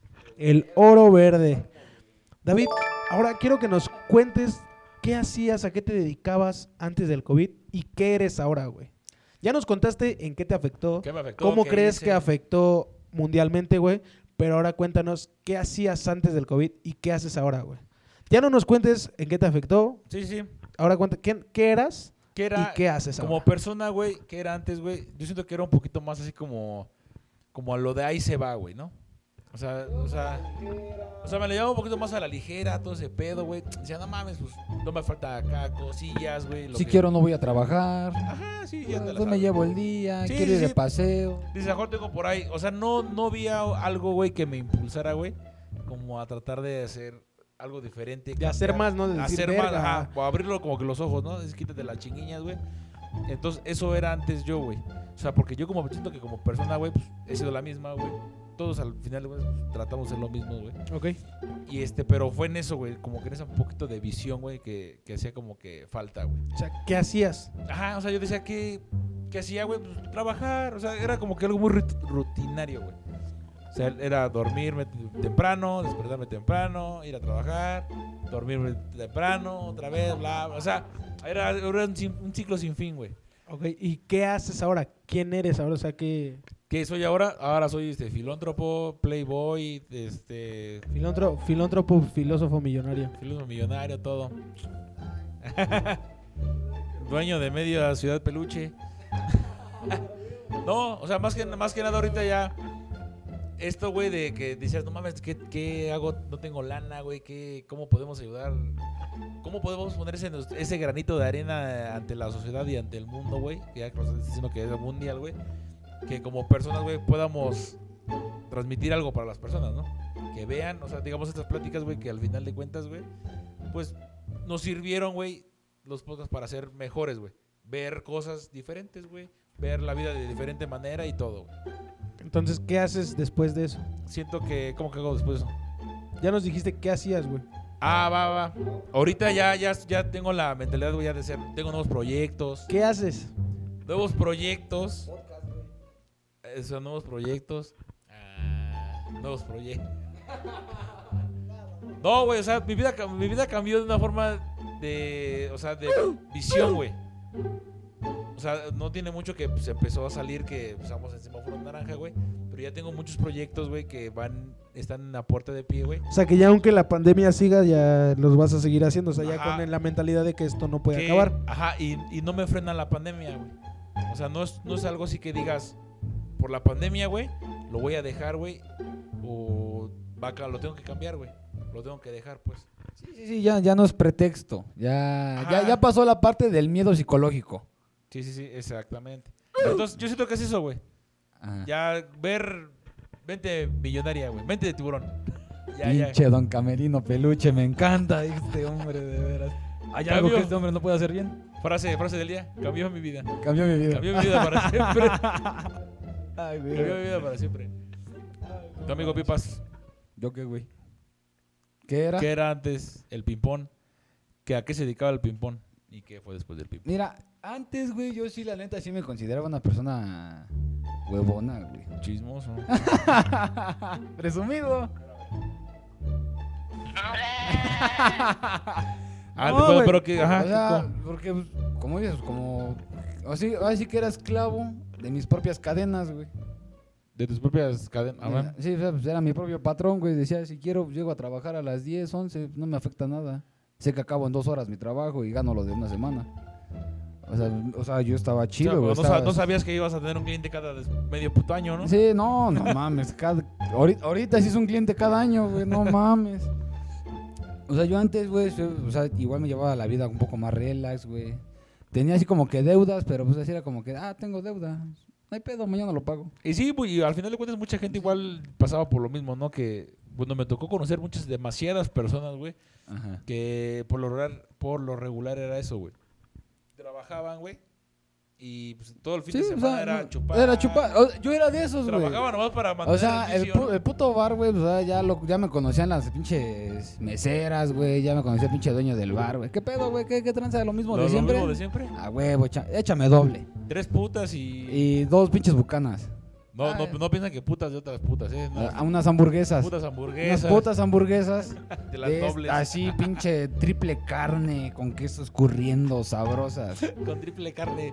El oro verde. David, ahora quiero que nos cuentes qué hacías, a qué te dedicabas antes del COVID y qué eres ahora, güey. Ya nos contaste en qué te afectó, ¿Qué me afectó? cómo ¿Qué crees hice? que afectó mundialmente, güey, pero ahora cuéntanos qué hacías antes del COVID y qué haces ahora, güey. Ya no nos cuentes en qué te afectó, Sí, sí. ahora cuenta qué, qué eras ¿Qué era? y qué haces Como ahora. persona, güey, que era antes, güey, yo siento que era un poquito más así como, como a lo de ahí se va, güey, ¿no? O sea, o sea, o sea, me lo llevaba un poquito más a la ligera, todo ese pedo, güey. Decía, no mames, pues no me falta acá cosillas, güey. lo Si que- quiero no voy a trabajar. Ajá, sí, ya te la Yo me sabes. llevo el día, Sí, quiero sí, ir de sí. paseo. Dice, mejor tengo por ahí. O sea, no, no había algo, güey, que me impulsara, güey, como a tratar de hacer algo diferente. De hacer más, ¿no? De decir, hacer más, "Verga". ajá, o abrirlo como que los ojos, ¿no? Es quítate las chinguiñas, güey. Entonces, eso era antes yo, güey. O sea, porque yo como siento que como persona, güey, pues he sido la misma, güey. Todos al final, güey, pues, tratamos de ser lo mismo, güey. Ok. Y este, pero fue en eso, güey, como que en ese un poquito de visión, güey, que, que hacía como que falta, güey. O sea, ¿qué hacías? Ajá, o sea, yo decía que, que hacía, güey, pues trabajar, o sea, era como que algo muy rut- rutinario, güey. O sea, era dormirme t- temprano, despertarme temprano, ir a trabajar, dormirme temprano, otra vez, bla, bla. O sea, era, era un, cin- un ciclo sin fin, güey. Ok, ¿y qué haces ahora? ¿Quién eres ahora? O sea, ¿qué? ¿Qué soy ahora? Ahora soy este filántropo, playboy, este Filóntro- filántropo, filósofo millonario. filósofo millonario, todo. Dueño de media ciudad peluche. No, o sea, más que, más que nada ahorita ya esto, güey, de que dices, no mames, ¿qué, qué hago? No tengo lana, güey, ¿qué, ¿cómo podemos ayudar? ¿Cómo podemos poner ese, ese granito de arena ante la sociedad y ante el mundo, güey? Que ya nos estás diciendo que es mundial, güey. Que como personas, güey, podamos transmitir algo para las personas, ¿no? Que vean, o sea, digamos estas pláticas, güey, que al final de cuentas, güey, pues nos sirvieron, güey, los podcasts para ser mejores, güey. Ver cosas diferentes, güey. Ver la vida de diferente manera y todo, güey. Entonces, ¿qué haces después de eso? Siento que, ¿cómo que hago después de eso? Ya nos dijiste qué hacías, güey. Ah, va, va. Ahorita ya, ya, ya tengo la mentalidad, güey, ya de ser, tengo nuevos proyectos. ¿Qué haces? Nuevos proyectos. Eh, Son nuevos proyectos. Ah, nuevos proyectos. No, güey, o sea, mi vida, mi vida cambió de una forma de, o sea, de visión, güey. O sea, no tiene mucho que se empezó a salir que usamos el semáforo naranja, güey. Pero ya tengo muchos proyectos, güey, que van, están a puerta de pie, güey. O sea, que ya aunque la pandemia siga, ya los vas a seguir haciendo. O sea, ya Ajá. con la mentalidad de que esto no puede Que- acabar. Ajá, y, y no me frena la pandemia, güey. O sea, no es, no es algo así que digas, por la pandemia, güey, lo voy a dejar, güey. O va a, lo tengo que cambiar, güey. Lo tengo que dejar, pues. Sí, sí, sí, ya, ya no es pretexto. Ya, Ajá. ya, ya pasó la parte del miedo psicológico. Sí, sí, sí, exactamente. Entonces, yo siento que es eso, güey. Ajá. Ya ver, mente millonaria, güey. Mente de tiburón. Ya, ya. Pinche don Camerino Peluche, me encanta este hombre, de veras. ¿Hay algo Cambio. que este hombre no puede hacer bien? Frase, frase del día. Cambió mi vida. Cambió mi vida. Cambió mi vida para siempre. Ay, güey. Cambió mi vida para siempre. Tu amigo Pipas, ¿Yo qué, güey? ¿Qué era? ¿qué era antes el ping-pong? ¿Que ¿A qué se dedicaba el ping-pong? ¿Y qué fue después del ping-pong? Mira, antes, güey, yo sí, la neta, sí me consideraba una persona huevona, güey. Chismoso. Presumido. Ah, No, te puedo, güey. pero que, ajá. O sea, ¿cómo? porque, pues, como dices, como... Así, así que era esclavo de mis propias cadenas, güey. De tus propias cadenas. Ah, bueno. Sí, o sea, pues era mi propio patrón, güey. Decía, si quiero, pues, llego a trabajar a las diez, once, no me afecta nada. Sé que acabo en dos horas mi trabajo y gano lo de una semana. O sea, o sea yo estaba O sea, chido, güey. no, sa- estaba- no sabías que ibas a tener un cliente cada des- medio puto año, ¿no? Sí, no, no mames. Cada, ahorita, ahorita sí es un cliente cada año, güey, no mames. O sea, yo antes, güey, yo, o sea, igual me llevaba la vida un poco más relax, güey. Tenía así como que deudas, pero pues así era como que, ah, tengo deuda. No hay pedo, mañana lo pago. Y sí, güey, y al final de cuentas mucha gente igual pasaba por lo mismo, ¿no? Que, bueno, me tocó conocer muchas, demasiadas personas, güey, Ajá. que por lo regular, por lo regular era eso, güey. Trabajaban, güey, y pues, todo el fin de o semana sea, era no, chupar. Era chupar. O- yo era de esos, güey. Trabajaba nomás para mantener O sea, el, vicio, pu- ¿no? el puto bar, güey, o sea, ya, lo, ya me conocían las pinches meseras, güey. Ya me conocía el pinche dueño del bar, güey. ¿Qué pedo, güey? ¿Qué, qué tranza? ¿Lo mismo Lo- de lo siempre? mismo de siempre. A huevo, echa- échame doble. Tres putas y... Y dos pinches bucanas. No, Ay. no, no piensan que putas de otras putas, ¿eh? No, A, a unas hamburguesas. putas Unas hamburguesas. putas hamburguesas. de las de es- dobles. Así, pinche triple carne con queso escurriendo, sabrosas. Con triple carne.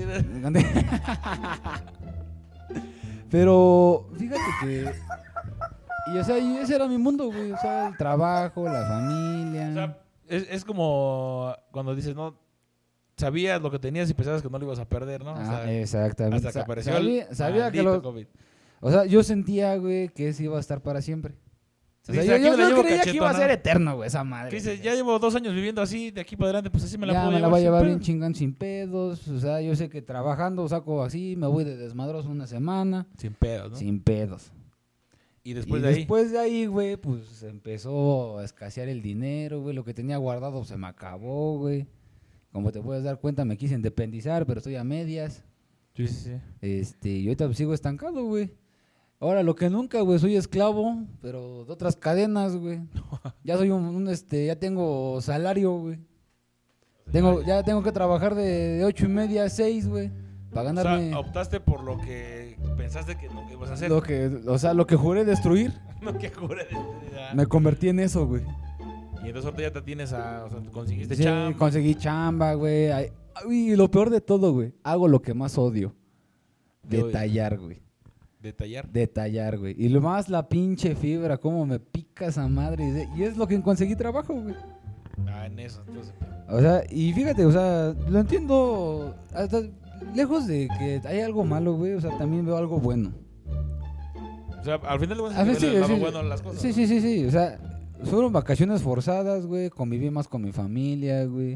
Pero fíjate que. Y o sea, y ese era mi mundo, güey. O sea, el trabajo, la familia. O sea, es, es como cuando dices, no, sabías lo que tenías y pensabas que no lo ibas a perder, ¿no? O Ah, sea, exactamente. hasta que Sa- apareció sabía, el sabía que maldito lo. COVID. O sea, yo sentía, güey, que ese iba a estar para siempre. O sea, Dice, yo, aquí yo- me la yo llevo creía que iba a cachetona. ser eterno, güey, esa madre. Que dices, ya llevo dos años viviendo así, de aquí para adelante, pues así me la ya puedo me la llevar voy a sin llevar pedo. bien chingón sin pedos. O sea, yo sé que trabajando saco así, me voy de desmadroso una semana. Sin pedos, ¿no? Sin pedos. Y después y de ahí, después de ahí, güey, pues empezó a escasear el dinero, güey. Lo que tenía guardado se me acabó, güey. Como te puedes dar cuenta, me quise independizar, pero estoy a medias. sí, sí, sí. Este, y ahorita pues, sigo estancado, güey. Ahora, lo que nunca, güey, soy esclavo, pero de otras cadenas, güey. Ya soy un, un, este, ya tengo salario, güey. Tengo, ya tengo que trabajar de, de ocho y media a seis, güey. Para O ganarme sea, optaste por lo que pensaste que no que ibas a hacer. lo que, o sea, lo que juré destruir, No que jure de- de- me convertí en eso, güey. Y entonces ahorita ya te tienes a, o sea, conseguiste Sí, chamba. conseguí chamba, güey. Ay, Y lo peor de todo, güey, hago lo que más odio. Yo- Detallar, güey. Detallar. Detallar, güey. Y lo más la pinche fibra, cómo me pica esa madre. Y de- Y es lo que conseguí trabajo, güey. Ah, en eso. Entonces, O sea, y fíjate, o sea, lo entiendo. Hasta lejos de que hay algo malo, güey, o sea, también veo algo bueno. O sea, al final de cuentas A ver, sí, sí, el lado sí, bueno de las cosas. sí, ¿no? sí, sí, sí, o sea, fueron vacaciones forzadas, güey, conviví más con mi familia, güey.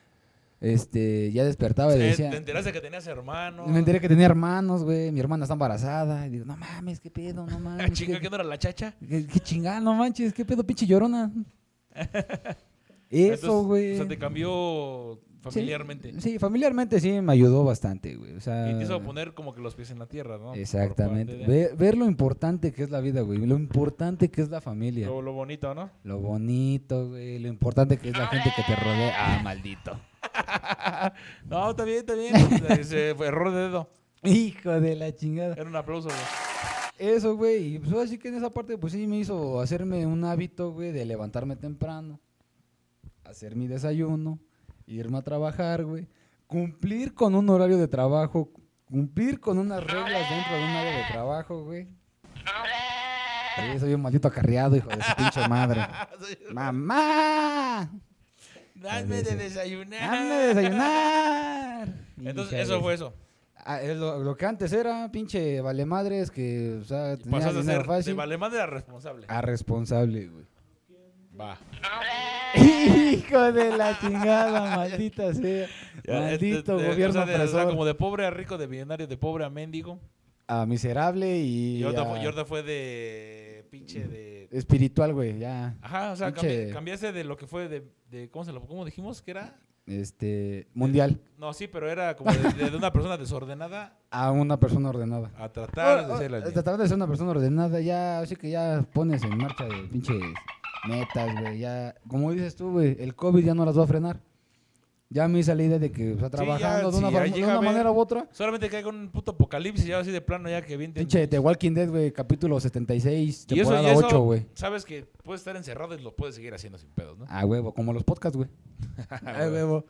Este, ya despertaba y Eh, decía... Te enteraste que tenías hermanos. Me enteré que tenía hermanos, güey, mi hermana está embarazada. Y digo, no mames, qué pedo, no Ah, mames. chinga, qué, ¿qué no era la chacha? qué, qué chingada, no manches, qué pedo, pinche llorona. Eso, Entonces, güey. O sea, te cambió familiarmente. Sí, sí, familiarmente sí me ayudó bastante, güey. O sea, Y te hizo poner como que los pies en la tierra, ¿no? Por exactamente. parte de- Ve- ver lo importante que es la vida, güey. Lo importante que es la familia. Lo, lo bonito, ¿no? Lo bonito, güey. Lo importante que es la gente que te rodea. Ah, maldito. No, está bien, está bien. Ese fue error de dedo. Hijo de la chingada. Era un aplauso, güey. Eso, güey. Y pues así que en esa parte, pues sí me hizo hacerme un hábito, güey, de levantarme temprano, hacer mi desayuno, irme a trabajar, güey, cumplir con un horario de trabajo, cumplir con unas reglas dentro de un área de trabajo, güey. Sí, soy un maldito acarreado, hijo de su pinche madre. ¡Mamá! Dame de desayunar. ¡Dame de desayunar! Entonces, Hija eso de- fue eso. Ah, es lo, lo que antes era, pinche vale madres, que, o sea, tenía Pasaste a dinero ser fácil, de valemadre a responsable. a responsable, güey. Va. Hijo de la chingada, maldita sea. Ya, Maldito de- de- gobierno o sea, de- o sea, opresor. como de pobre a rico, de millonario, de pobre a mendigo. A miserable y, Y ahorita, a fue, y ahorita fue de pinche de... espiritual, güey, ya. Ajá, o sea, Pinche- cambi- cambiaste de lo que fue de... de ¿cómo, se lo, ¿Cómo dijimos que era? Este, mundial. No, sí, pero era como de, de- de una persona desordenada A una persona ordenada. a tratar de Oh, ser oh, la... tratar de ser una persona ordenada, ya, así que ya pones en marcha de pinches metas, güey, ya. Como dices tú, güey, el COVID ya no las va a frenar. Ya me hice la idea de que, o sea, trabajando de una, sí, forma- ahí de llega a una ver- manera u otra. Solamente que haga un puto apocalipsis ya así de plano ya que bien... te- Pinche The Walking Dead, güey, capítulo setenta y seis, Y eso, temporada y eso, ocho, güey. sabes que puedes estar encerrado y lo puedes seguir haciendo sin pedos, ¿no? A huevo, como los podcasts, güey. A huevo. huevo.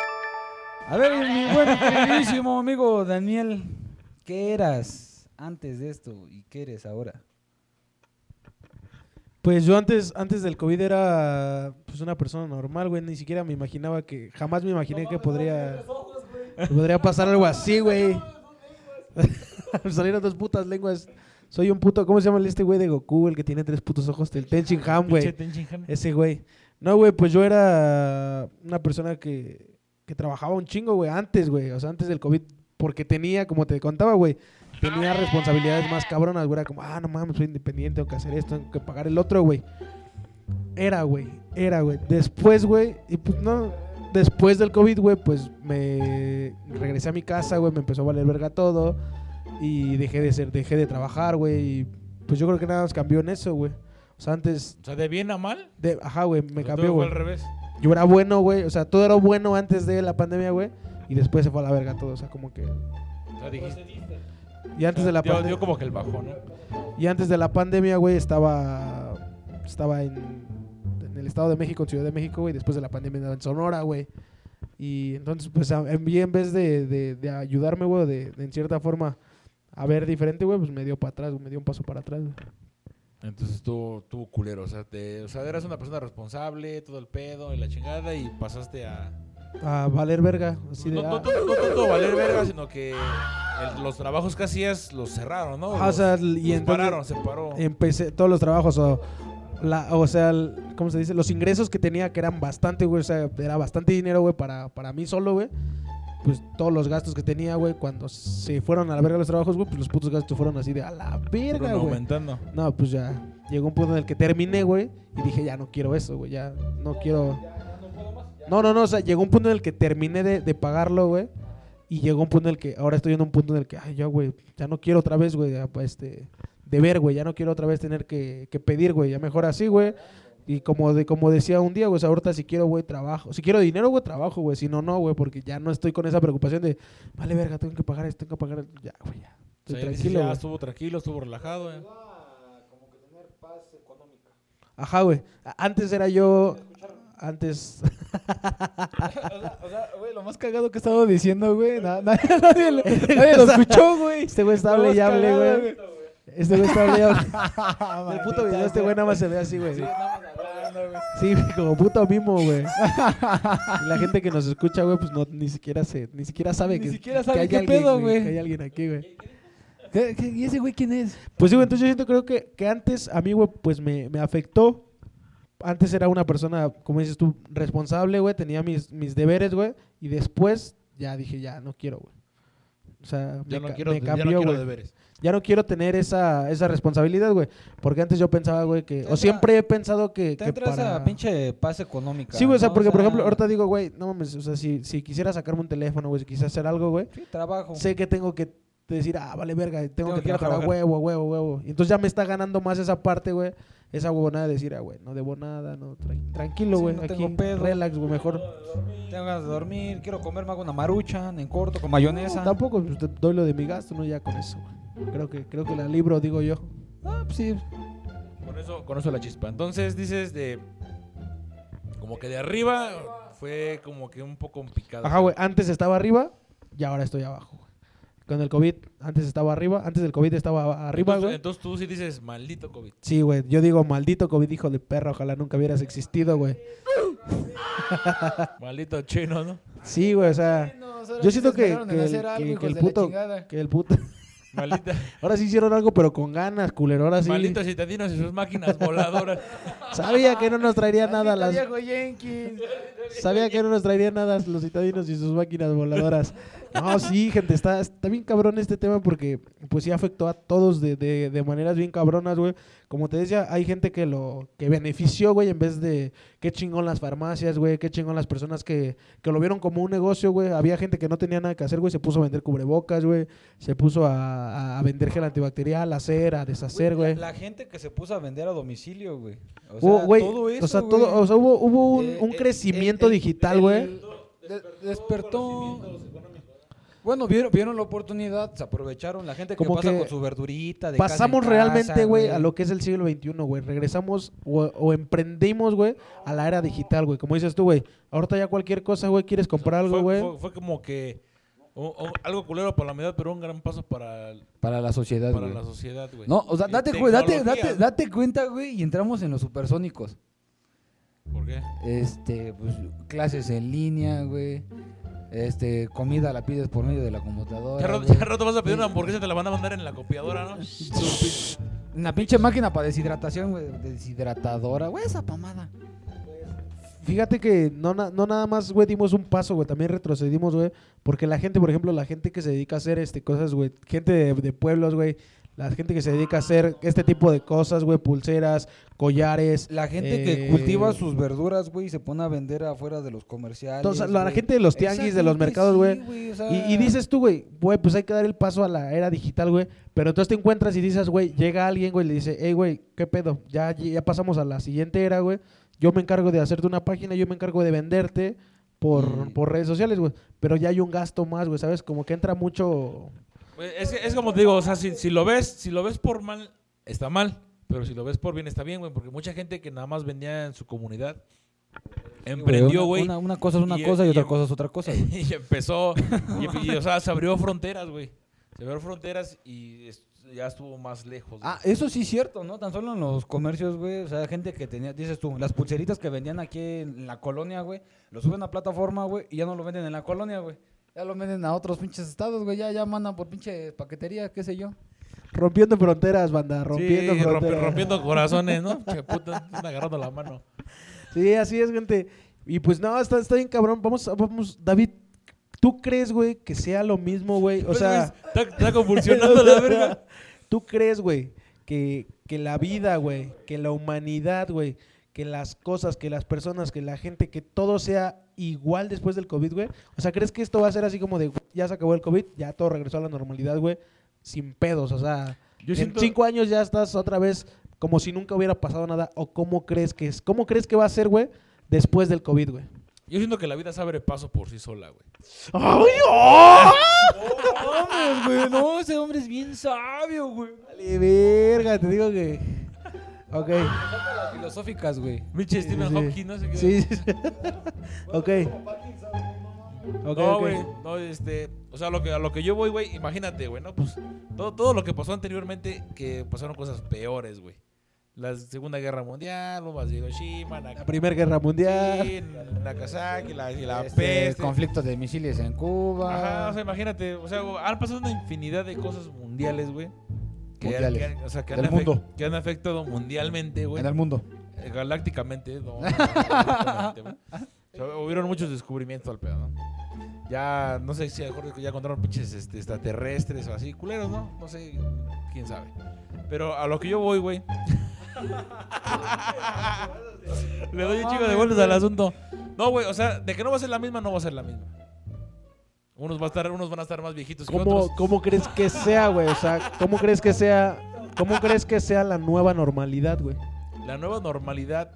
A ver, mi buen queridísimo amigo Daniel, ¿qué eras antes de esto y qué eres ahora? Pues yo antes, antes del COVID era pues una persona normal, güey. Ni siquiera me imaginaba que, jamás me imaginé que podría, que podría pasar algo así, güey. Me salieron dos putas lenguas. Soy un puto, ¿cómo se llama este güey de Goku? El que tiene tres putos ojos, el Ten Shin Han, güey. Pinche Ten Shin Han. Ese güey. No, güey, pues yo era una persona que, que trabajaba un chingo, güey, antes, güey. O sea, antes del COVID, porque tenía, como te contaba, güey, tenía responsabilidades más cabronas, güey. Era como, ah, no mames, soy independiente, tengo que hacer esto, tengo que pagar el otro, güey. Era, güey, era, güey. Después, güey, y pues no, después del COVID, güey, pues me regresé a mi casa, güey, me empezó a valer verga todo. Y dejé de ser, dejé de trabajar, güey. Y pues yo creo que nada más cambió en eso, güey. O sea, antes, O sea, de bien a mal. de, ajá, güey, me o sea, cambió, todo fue güey. al revés. Yo era bueno, güey. O sea, todo era bueno antes de la pandemia, güey. Y después se fue a la verga todo. O sea, como que. O sea, dijiste... Y antes de la dio, pandemia. dio como que el bajón, ¿no? Y antes de la pandemia, güey, estaba. Estaba en, en el Estado de México, en Ciudad de México, güey. Después de la pandemia andaba en Sonora, güey. Y entonces, pues, a- en, en vez de, de, de ayudarme, güey, de, de en cierta forma a ver diferente, güey, pues me dio para atrás, güey, me dio un paso para atrás, güey. Entonces tú, tú culero, o sea, te, o sea, eras una persona responsable, todo el pedo y la chingada y pasaste a... A valer verga, así de. no, no, ah, no, no tanto valer verga, sino que el- los trabajos que hacías los cerraron, ¿no? ah, o Los- sea, y los entonces pararon, se paró. empecé todos los trabajos, o, la, o sea, el- ¿cómo se dice? Los ingresos que tenía, que eran bastante, güey, o sea, era bastante dinero, güey, para, para mí solo, güey. Pues todos los gastos que tenía, güey, cuando se fueron a la verga los trabajos, güey, pues los putos gastos fueron así de a la verga, Fueron güey. aumentando. No, pues ya llegó un punto en el que terminé, güey, y dije, ya no quiero eso, güey, ya no quiero... No, no, no, o sea, llegó un punto en el que terminé de, de pagarlo, güey, y llegó un punto en el que, ahora estoy en un punto en el que, ay, ya, güey, ya no quiero otra vez, güey, ya, pues, este, deber, güey, ya no quiero otra vez tener que, que pedir, güey, ya mejor así, güey. Y como de como decía un día, güey, o sea, ahorita si quiero, güey, trabajo. Si quiero dinero, güey, trabajo, güey. Si no, no, güey, porque ya no estoy con esa preocupación de, vale, verga, tengo que pagar esto, tengo que pagar... Ya, güey, ya. O Estoy sea, ya dices, tranquilo, ya güey. estuvo tranquilo, estuvo relajado. eh. Ajá, güey. A- Antes era yo... Antes... O sea, güey, lo más cagado que he estado diciendo, güey, na- na- nadie, lo- nadie lo escuchó, güey. Este güey está Lo hable más y hable, cagado, güey. Este güey está hable y hable. En el puto video este güey nada más se ve así, güey. Sí, como puto mimo, güey. Y la gente que nos escucha, güey, pues no, ni siquiera se, ni siquiera sabe Ni que, siquiera que sabe hay qué alguien, pedo, güey. Que hay alguien aquí, güey. ¿Qué, qué, ¿Y ese güey quién es? Pues sí, güey, entonces yo siento, creo que, que antes a mí, güey, pues me, me afectó. Antes era una persona, como dices tú, responsable, güey, tenía mis, mis deberes, güey, y después ya dije, ya, no quiero, güey. O sea, Ya me, no ca- quiero, me ya cambió, no quiero güey. deberes. Ya no quiero tener esa, esa responsabilidad, güey, porque antes yo pensaba, güey, que... Te O entra- siempre he pensado que, Te que entra para... esa pinche paz económica. Sí, güey, o sea, ¿no? porque, por ejemplo, ahorita digo, güey, no mames, o sea, si, si quisiera sacarme un teléfono, güey, si quisiera hacer algo, güey, Sí, trabajo. sé que tengo que decir, ah, vale, verga, tengo, Tengo que, que ir a trabajar a trabajar. huevo, huevo, huevo. Y entonces ya me está ganando más esa parte, güey, esa huevonada de decir, ah, güey, no debo nada, no, tra- tranquilo, Sí, güey, no aquí, tengo pedo. relax, güey, mejor. Tengo ganas de dormir, quiero comer, me hago una maruchan en corto con mayonesa. No, tampoco pues, te doy lo de mi gasto, no, ya con eso, güey. Creo que, creo que la libro, digo yo. Ah, pues sí. Con eso, con eso la chispa. Entonces dices de... Como que de arriba fue como que un poco picado. Ajá, güey, antes estaba arriba y ahora estoy abajo, güey. Con el COVID, antes estaba arriba, antes del COVID estaba arriba, Entonces, güey. entonces tú sí dices, maldito COVID. Sí, güey, yo digo, maldito COVID, hijo de perra, ojalá nunca hubieras existido, güey. Maldito chino, ¿no? Sí, güey, o sea, yo siento que, que, el, que- que el puto, que el puto, Maldita, ahora sí hicieron algo, pero con ganas, culero, ahora sí. malditos citadinos y sus máquinas voladoras. Sabía que no nos traería nada las, Viejo Jenkins. sabía que no nos traería nada los citadinos y sus máquinas voladoras. No, sí, gente, está, está bien cabrón este tema porque pues sí afectó a todos de, de, de maneras bien cabronas, güey. Como te decía, hay gente que lo que benefició, güey, en vez de qué chingón las farmacias, güey, qué chingón las personas que, que lo vieron como un negocio, güey. Había gente que no tenía nada que hacer, güey, se puso a vender cubrebocas, güey, se puso a, a- a vender gel antibacterial, a hacer, a deshacer, güey. La, la gente que se puso a vender a domicilio, güey. O Hubo, sea, güey, todo eso, o sea, güey. todo, o sea, hubo, hubo un, Eh, un eh, crecimiento el- el- digital, el- güey. de- despertó. Bueno, vieron, vieron la oportunidad, se aprovecharon. La gente que Como pasa que con su verdurita de casa en Pasamos casa, realmente, güey, a lo que es el siglo veintiuno, güey. Regresamos o, o emprendimos, güey, a la era digital, güey. Como dices tú, güey. Ahorita ya cualquier cosa, güey, quieres comprar algo, Fue- güey. Fue, fue como que o- o algo culero para la humanidad, pero un gran paso para, el- Para la sociedad, para güey. la sociedad, güey. No, o sea, Y date, güey, date, tecnología, date, ¿no? date cuenta, güey, y entramos en los supersónicos. ¿Por qué? Este, pues, clases en línea, güey. Este, comida la pides por medio de la computadora. Ya rato, güey. ya rato vas a pedir una hamburguesa y te la van a mandar en la copiadora, ¿no? Una pinche máquina para deshidratación, güey. Deshidratadora, güey, esa pomada. Fíjate que no, na- no nada más, güey, dimos un paso, güey. También retrocedimos, güey. Porque la gente, por ejemplo, la gente que se dedica a hacer este cosas, güey. Gente de, de pueblos, güey. La gente que se dedica a hacer este tipo de cosas, güey. Pulseras, collares. La gente eh, que cultiva sus verduras, güey, y se pone a vender afuera de los comerciales. Entonces, la güey. gente de los Esa tianguis, de los gente mercados, sí, güey. o sea, Y, y dices tú, güey, güey, pues hay que dar el paso a la era digital, güey. Pero entonces te encuentras y dices, güey, llega alguien, güey, y le dice, hey, güey, ¿qué pedo? Ya, ya pasamos a la siguiente era, güey. Yo me encargo de hacerte una página, yo me encargo de venderte por, Mm. por redes sociales, güey. Pero ya hay un gasto más, güey, ¿sabes? Como que entra mucho... Pues, Es, que- es como te digo, o sea, si, si lo ves, si lo ves por mal, está mal. Pero si lo ves por bien, está bien, güey. Porque mucha gente que nada más vendía en su comunidad emprendió, güey. Una, una cosa es una Y- cosa y, y- otra cosa es otra cosa, güey. Y empezó, y, y, o sea, se abrió fronteras, güey. Se abrió fronteras y es- ya estuvo más lejos. güey. Ah, eso sí es cierto, ¿no? Tan solo en los comercios, güey. O sea, gente que tenía, dices tú, las pulseritas que vendían aquí en la colonia, güey. Lo suben a plataforma, güey, y ya no lo venden en la colonia, güey. Ya lo venden a otros pinches estados, güey. Ya, ya mandan por pinche paquetería, qué sé yo. Rompiendo fronteras, banda, rompiendo Sí, rompi- fronteras. rompiendo corazones, ¿no? Che puta, están agarrando la mano. Sí, así es, gente. Y pues no, está, está bien cabrón. Vamos, vamos, David, ¿tú crees, güey, que sea lo mismo, güey? O sea... está, está convulsionando la verga. ¿Tú crees, güey, que, que la vida, güey, que la humanidad, güey, que las cosas, que las personas, que la gente, que todo sea igual después del COVID, güey? O sea, ¿crees que esto va a ser así como de, ya se acabó el COVID, ya todo regresó a la normalidad, güey, sin pedos? O sea, Yo en siento- cinco años ya estás otra vez como si nunca hubiera pasado nada. ¿O cómo crees que es? ¿Cómo crees que va a ser, güey, después del COVID, güey? Yo siento que la vida se abre paso por sí sola, güey. ¡Ay, oh! Vamos, güey, no, ese hombre es bien sabio, güey. Vale, verga, te digo que... Ok. Las filosóficas, güey. Pinche Sí, Stephen sí. Hawking, no sé qué. Sí, sí, sí. Ok. Ok, no, ok. güey, no, este, o sea, lo que, a lo que yo voy, güey, imagínate, güey, ¿no? Pues todo, todo lo que pasó anteriormente, que pasaron cosas peores, güey. La Segunda Guerra Mundial, bombas de Hiroshima, La Nagasaki, Primera Guerra Mundial. Nagasaki, la, y la Este, peste. conflicto de misiles en Cuba. Ajá, o sea, imagínate, o sea, han pasado una infinidad de cosas mundiales mundiales, güey. Que, Mundiales. que- o sea, que han, Del afect- mundo. que han afectado mundialmente, güey. En el mundo. Eh, Galácticamente, no, no, galácticamente, güey. O sea, hubieron muchos descubrimientos al pedo, ¿no? Ya, no sé si a lo mejor ya encontraron pinches este, extraterrestres o así, culeros, ¿no? No sé, quién sabe. Pero a lo que yo voy, güey. Le doy un chico de vueltas al asunto. No, güey, o sea, de que no va a ser la misma, no va a ser la misma. Unos, va a estar, unos van a estar más viejitos que ¿Cómo, otros. ¿Cómo crees que sea, güey? O sea, ¿cómo crees que sea, cómo crees que sea la nueva normalidad, güey? La nueva normalidad.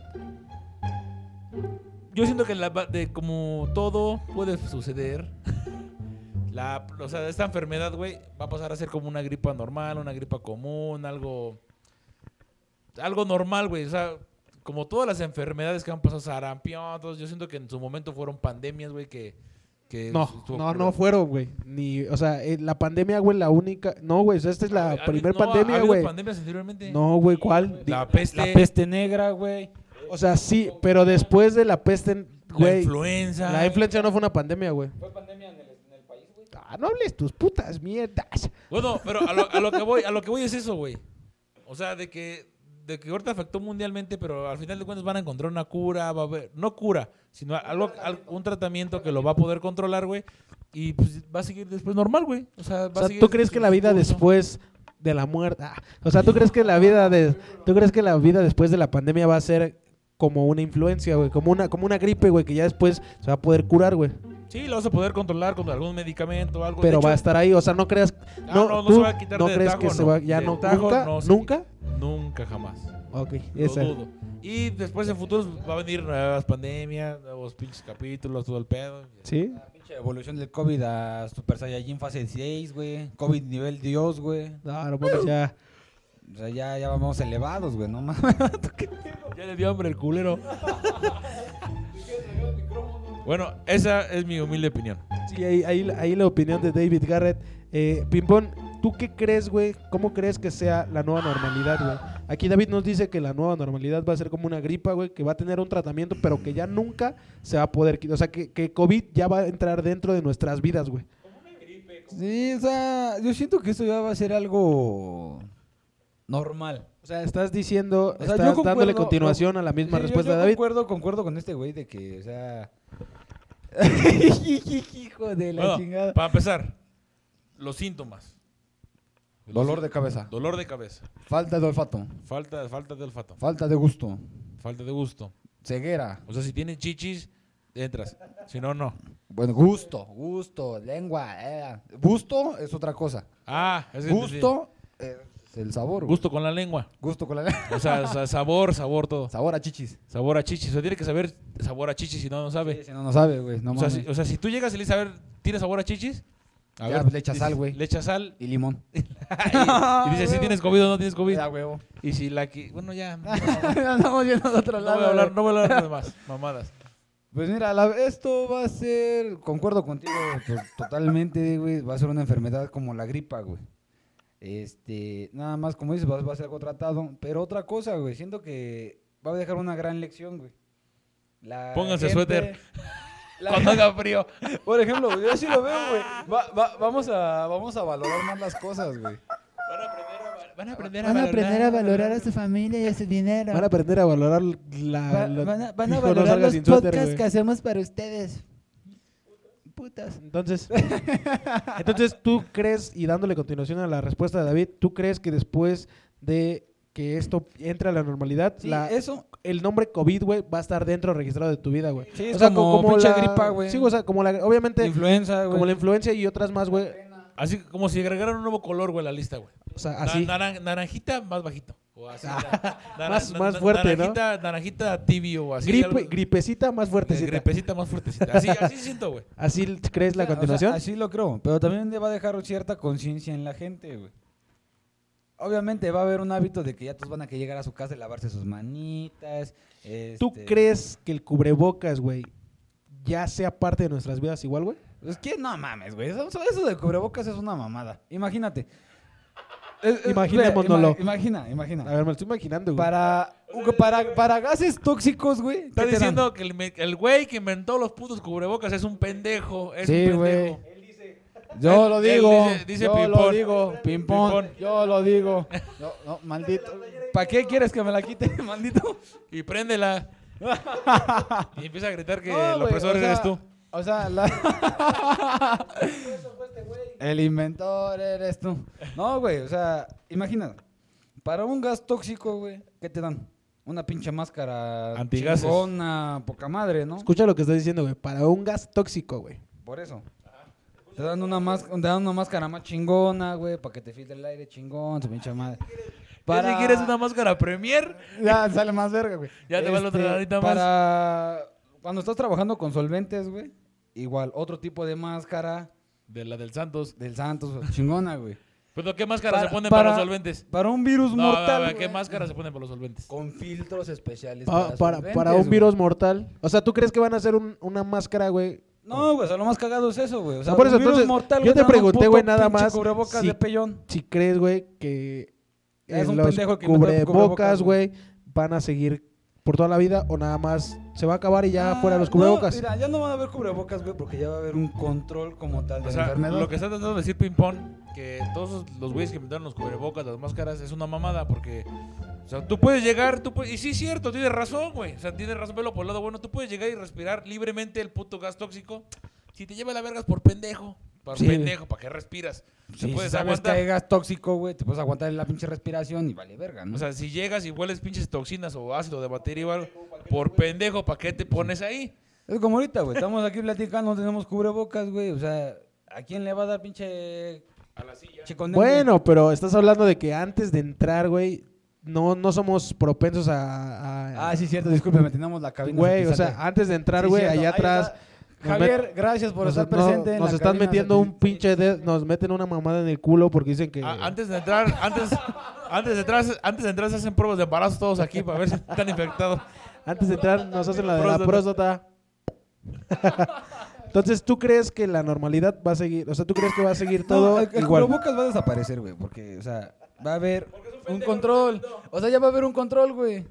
Yo siento que la, de como todo puede suceder. La, o sea, esta enfermedad, güey, va a pasar a ser como una gripa normal, una gripa común, algo. Algo normal, güey. O sea, como todas las enfermedades que han pasado, sarampión, todos, yo siento que en su momento fueron pandemias, güey, que. que No, estuvo- no, no fueron, güey. Ni, o sea, eh, la pandemia, güey, la única. No, güey, o sea, esta es la ¿Ha- ha- primer no, ¿ha pandemia, habido güey. pandemias anteriormente? No, güey, ¿cuál? La peste, La peste negra, güey. O sea, sí, pero después de la peste, la güey. influenza. La influencia no fue una pandemia, güey. ¿Fue pandemia en el, en el país, güey? Ah, no hables tus putas mierdas. Bueno, pero a lo, a lo que voy, a lo que voy es eso, güey. O sea, de que de que ahorita afectó mundialmente, pero al final de cuentas van a encontrar una cura, va a haber, no cura, sino algo, al- un tratamiento que lo va a poder controlar, güey, y pues va a seguir después normal, güey. O sea, va O sea, a seguir ¿tú crees su- que la su vida curso. después de la muerte, ah, o sea, ¿tú crees que la vida de, tú crees que la vida después de la pandemia va a ser como una influencia, güey, como una, como una gripe, güey, que ya después se va a poder curar, güey? Sí, lo vas a poder controlar con algún medicamento o algo. Pero de va a hecho, estar ahí, o sea, no creas, Ah, no, no, no tú se va a quitar no de crees tajo, que se no. va, ya De no, tajo nunca, no se nunca, Nunca jamás. ok, Lo esa. dudo. Y después en futuros va a venir nuevas pandemias, nuevos pinches capítulos, todo el pedo. ¿Sí? La pinche evolución del COVID a Super Saiyajin fase seis, güey. COVID nivel Dios, güey. No, no mames, ya. O sea, ya, ya vamos elevados, güey, no mames. Ya le dio hambre el culero. Bueno, esa es mi humilde opinión. Sí, ahí, ahí, ahí la opinión de David Garrett. Eh, Pimpón, ¿tú qué crees, güey? ¿Cómo crees que sea la nueva normalidad, güey? Aquí David nos dice que la nueva normalidad va a ser como una gripa, güey, que va a tener un tratamiento, pero que ya nunca se va a poder quitar. O sea, que, que COVID ya va a entrar dentro de nuestras vidas, güey. Sí, o sea, yo siento que esto ya va a ser algo normal. O sea, estás diciendo, O sea, estás yo concuerdo- dándole continuación a la misma Sí, yo- respuesta yo de David. Concuerdo, concuerdo con este güey de que, o sea... Hijo de la Bueno, chingada. para empezar, los síntomas. Dolor de cabeza. Dolor de cabeza. Falta de olfato. Falta, falta de olfato. Falta de gusto. Falta de gusto. Ceguera. O sea, si tienes chichis, entras. Si no, no. Bueno, gusto, gusto, lengua. Eh. Gusto es otra cosa. Ah, es que Gusto es el sabor. güey. Gusto con la lengua. Gusto con la lengua. O sea, o sea, sabor, sabor, todo. Sabor a chichis. Sabor a chichis. O sea, tiene que saber sabor a chichis si no, no sabe. Sí, si no, no sabe, güey. No o, sea, mames. si, o sea, si tú llegas y le dices, a ver, ¿tiene sabor a chichis? A Ya, pues, le echas dices, sal, güey. Le echas sal. Y limón. y, y dices, si tienes COVID o no tienes COVID. Ya, huevo. Y si la que... Bueno, ya. No, Andamos yendo de otro no lado. voy a hablar, güey. no voy a hablar de más. Mamadas. Pues mira, la- esto va a ser, concuerdo contigo to- totalmente, güey, va a ser una enfermedad como la gripa, güey. Este, nada más, como dices, va, va a ser algo tratado, pero otra cosa, güey, siento que va a dejar una gran lección, güey. La Pónganse gente- suéter. la- Cuando haga frío. Por ejemplo, güey, yo así lo veo, güey. Va- va- vamos, a, vamos a valorar más las cosas, güey. Van a aprender Van a aprender a valorar a su familia y a su dinero. Van a aprender a valorar la... Va- la- van a, van a hijo, no valorar salgas los sin suéter, podcasts güey. que hacemos para ustedes. Putas. Entonces, entonces, ¿tú crees, y dándole continuación a la respuesta de David, ¿tú crees que después de que esto entre a la normalidad, Sí, la, eso, el nombre COVID, güey, va a estar dentro registrado de tu vida, güey? Sí, es como pinche gripa, güey. Sí, o sea, como la, obviamente, influenza, güey. como la influencia y otras más, güey. Así como si agregaran un nuevo color, güey, a la lista, güey. O sea, Na- así. naran- naranjita más bajito. O así, na- nara- Más- na- más na- fuerte, ¿no? naranjita, Naranjita tibio o así. Gripe, algo- gripecita más eh, fuertecita. gripecita más fuertecita. Así, así siento, güey. ¿Así crees la O sea, continuación? así lo creo, pero también va a dejar cierta conciencia en la gente, güey. Obviamente va a haber un hábito de que ya todos van a que llegar a su casa y lavarse sus manitas. ¿Tú este, crees que el cubrebocas, güey, ya sea parte de nuestras vidas igual, güey? Pues que no mames, güey. Eso, eso de cubrebocas es una mamada. Imagínate. Es- es- Imaginémonoslo. ve, ima- Imagina, imagina. A ver, me lo estoy imaginando, güey. Para, para, para gases tóxicos, güey. Está ¿qué te dan? diciendo que el, me- el güey que inventó los putos cubrebocas es un pendejo. Es Sí, un güey. pendejo. Yo lo Él digo, dice- dice yo lo ping-pong. digo, ping-pong, Ping-pong. yo lo digo. No, no, maldito. ¿Para qué quieres que me la quite, maldito? Y préndela. Y empieza a gritar que No, el güey, opresor o sea, eres tú. O sea, la... el inventor eres tú. No, güey, o sea, imagina, para un gas tóxico, güey, ¿qué te dan? Una pinche máscara Antigases. chingona, poca madre, ¿no? Escucha lo que estás diciendo, güey. Para un gas tóxico, güey. Por eso. Te dan una, más, te dan una máscara más chingona, güey, para que te filtre el aire chingón, su pinche madre. Para... Si quieres una máscara Premier, Ya sale más verga, güey. Ya te va la otra ladita más. Para cuando estás trabajando con solventes, güey, igual, otro tipo de máscara de la del Santos. del Santos, chingona, güey. ¿Pero qué máscara Para- se ponen para- para, los solventes? Para un virus No, mortal, a ver, ¿qué güey, máscara se ponen para los solventes? con filtros especiales Pa- para, para, solventes, para un güey. virus mortal. O sea, ¿tú crees que van a hacer un- una máscara, güey? No, güey, o sea, lo más cagado es eso, güey. O sea, No, por eso, un virus entonces, mortal, yo güey, te dan un pregunté, puto güey, nada pinche más cubrebocas si- de pellón. Si crees, güey, que Es eh, un los pendejo que inventó el cubrebocas, cubrebocas, güey, van a seguir por toda la vida o nada más se va a acabar y ya Ah, fuera los no, cubrebocas. mira, ya no van a haber cubrebocas, güey, porque ya va a haber un control como tal de O la sea, enfermedad. lo que está tratando de decir Ping-Pong, que todos los güeyes que inventaron los cubrebocas, las máscaras, es una mamada, porque, o sea, tú puedes llegar, tú puedes, y sí es cierto, tienes razón, güey, o sea, tienes razón, velo por el lado bueno, tú puedes llegar y respirar libremente el puto gas tóxico, si te lleva la verga es por pendejo, por Sí. pendejo, ¿para qué respiras? Sí, Te puedes si sabes aguantar. que hay gas tóxico, güey, te puedes aguantar la pinche respiración y vale verga, ¿no? O sea, si llegas y hueles pinches toxinas o ácido de batería, igual, por pendejo, ¿para qué te pones ahí? es como ahorita, güey, estamos aquí platicando, no tenemos cubrebocas, güey, o sea, ¿a quién le va a dar pinche... A la silla. chicondel, Bueno, pero estás hablando de que antes de entrar, güey, no, no somos propensos a... güey? a- Ah, sí, cierto, discúlpeme, tenemos la cabina. Güey, o satisfactoria. sea, antes de entrar, Sí, güey, cierto, allá ahí atrás... está. nos Javier, met- gracias por nos, estar no- presente en nos la están cabina metiendo un satisfactoria. pinche dedo, nos meten una mamada en el culo porque dicen que... A- antes de entrar, antes, antes de entrar, antes de entrar se hacen pruebas de embarazo todos aquí para ver si están infectados. Antes de entrar nos hacen la de la Próstata. próstata. Entonces, ¿tú crees que la normalidad va a seguir? O sea, ¿tú crees que va a seguir No, todo el, el igual? cubrebocas va a desaparecer, güey, porque, o sea, va a haber un control. O sea, ya va a haber un control, güey.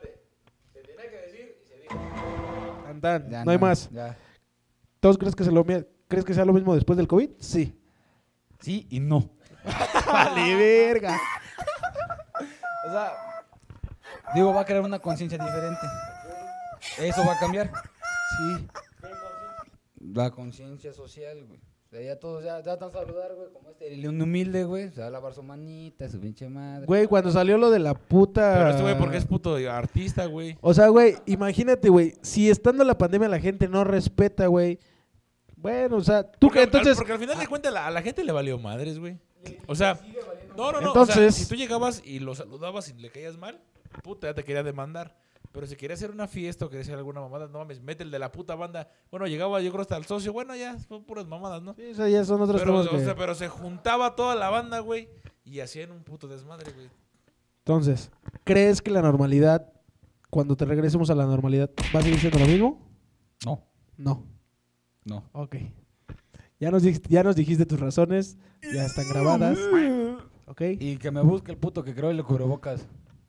Tan, tan, Ya, no hay más. Ya. ¿Todos crees que, se lo, mi- crees que sea lo mismo después del COVID? Sí. Sí y no. Vale, verga. O sea, digo, va a crear una conciencia diferente. Eso va a cambiar. Sí. La conciencia social, güey. O sea, ya todos ya tratan de saludar, güey, como este el humilde, güey. Se va a lavar su manita, su pinche madre. Güey, cuando salió lo de la puta... Pero este güey, porque es puto artista, güey. O sea, güey, imagínate, güey, si estando la pandemia la gente no respeta, güey. Bueno, o sea, tú Porque, que al- entonces... porque al final de cuentas la- a la gente le valió madres, güey. O sea, no, no, no. Entonces- o sea, si tú llegabas y lo saludabas y le caías mal, puta, ya te quería demandar. Pero si quería hacer una fiesta o quería hacer alguna mamada, no mames, mete el de la puta banda. Bueno, llegaba yo creo hasta el socio, bueno, ya, son puras mamadas, ¿no? Sí, o sea, ya son otros Pero, temas o que- sea, pero se juntaba toda la banda, güey, y hacían un puto desmadre, güey. Entonces, ¿crees que la normalidad, cuando te regresemos a la normalidad, va a seguir siendo lo mismo? No, No. no. Ok. Ya nos, dij- ya nos dijiste tus razones, ya están grabadas. Ok. Y que me busque el puto que creó el cubrebocas.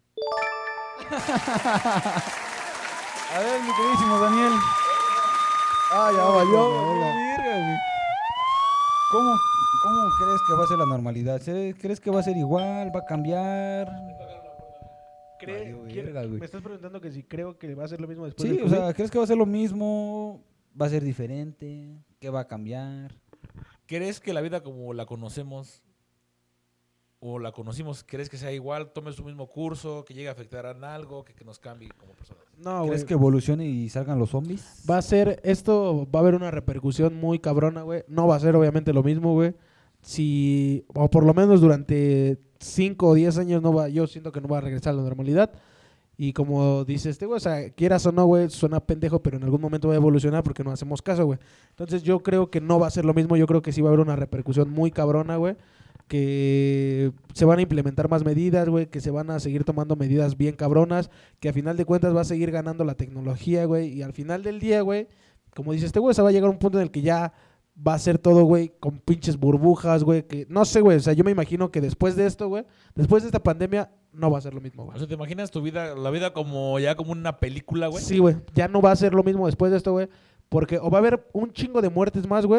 A ver, mi queridísimo Daniel. Ah, ya valió. Verga, güey. ¿Cómo, ¿Cómo crees que va a ser la normalidad? ¿Se- ¿Crees que va a ser igual? ¿Va a cambiar? Cree- Valió quiere- verga, güey. me estás preguntando que si creo que va a ser lo mismo después Sí, del o COVID. sea, ¿crees que va a ser lo mismo? ¿Va a ser diferente? ¿Qué va a cambiar? ¿Crees que la vida como la conocemos o la conocimos, crees que sea igual, tome su mismo curso, que llegue a afectar en algo, que, que nos cambie como personas? No, güey. ¿Crees que evolucione y salgan los zombies? Va a ser, esto va a haber una repercusión muy cabrona, güey. No va a ser obviamente lo mismo, güey. Si, o por lo menos durante cinco o diez años no va, yo siento que no va a regresar a la normalidad. Y como dice este güey, o sea, quieras o no, güey, suena pendejo, pero en algún momento va a evolucionar porque no hacemos caso, güey. Entonces yo creo que no va a ser lo mismo, yo creo que sí va a haber una repercusión muy cabrona, güey. Que se van a implementar más medidas, güey, que se van a seguir tomando medidas bien cabronas, que a final de cuentas va a seguir ganando la tecnología, güey, y al final del día, güey, como dice este güey, se va a llegar a un punto en el que ya va a ser todo, güey, con pinches burbujas, güey, que no sé, güey, o sea, yo me imagino que después de esto, güey, después de esta pandemia, no va a ser lo mismo, O güey. sea, ¿te imaginas tu vida, la vida como ya como una película, güey? Sí, güey, ya no va a ser lo mismo después de esto, güey, porque o va a haber un chingo de muertes más, güey,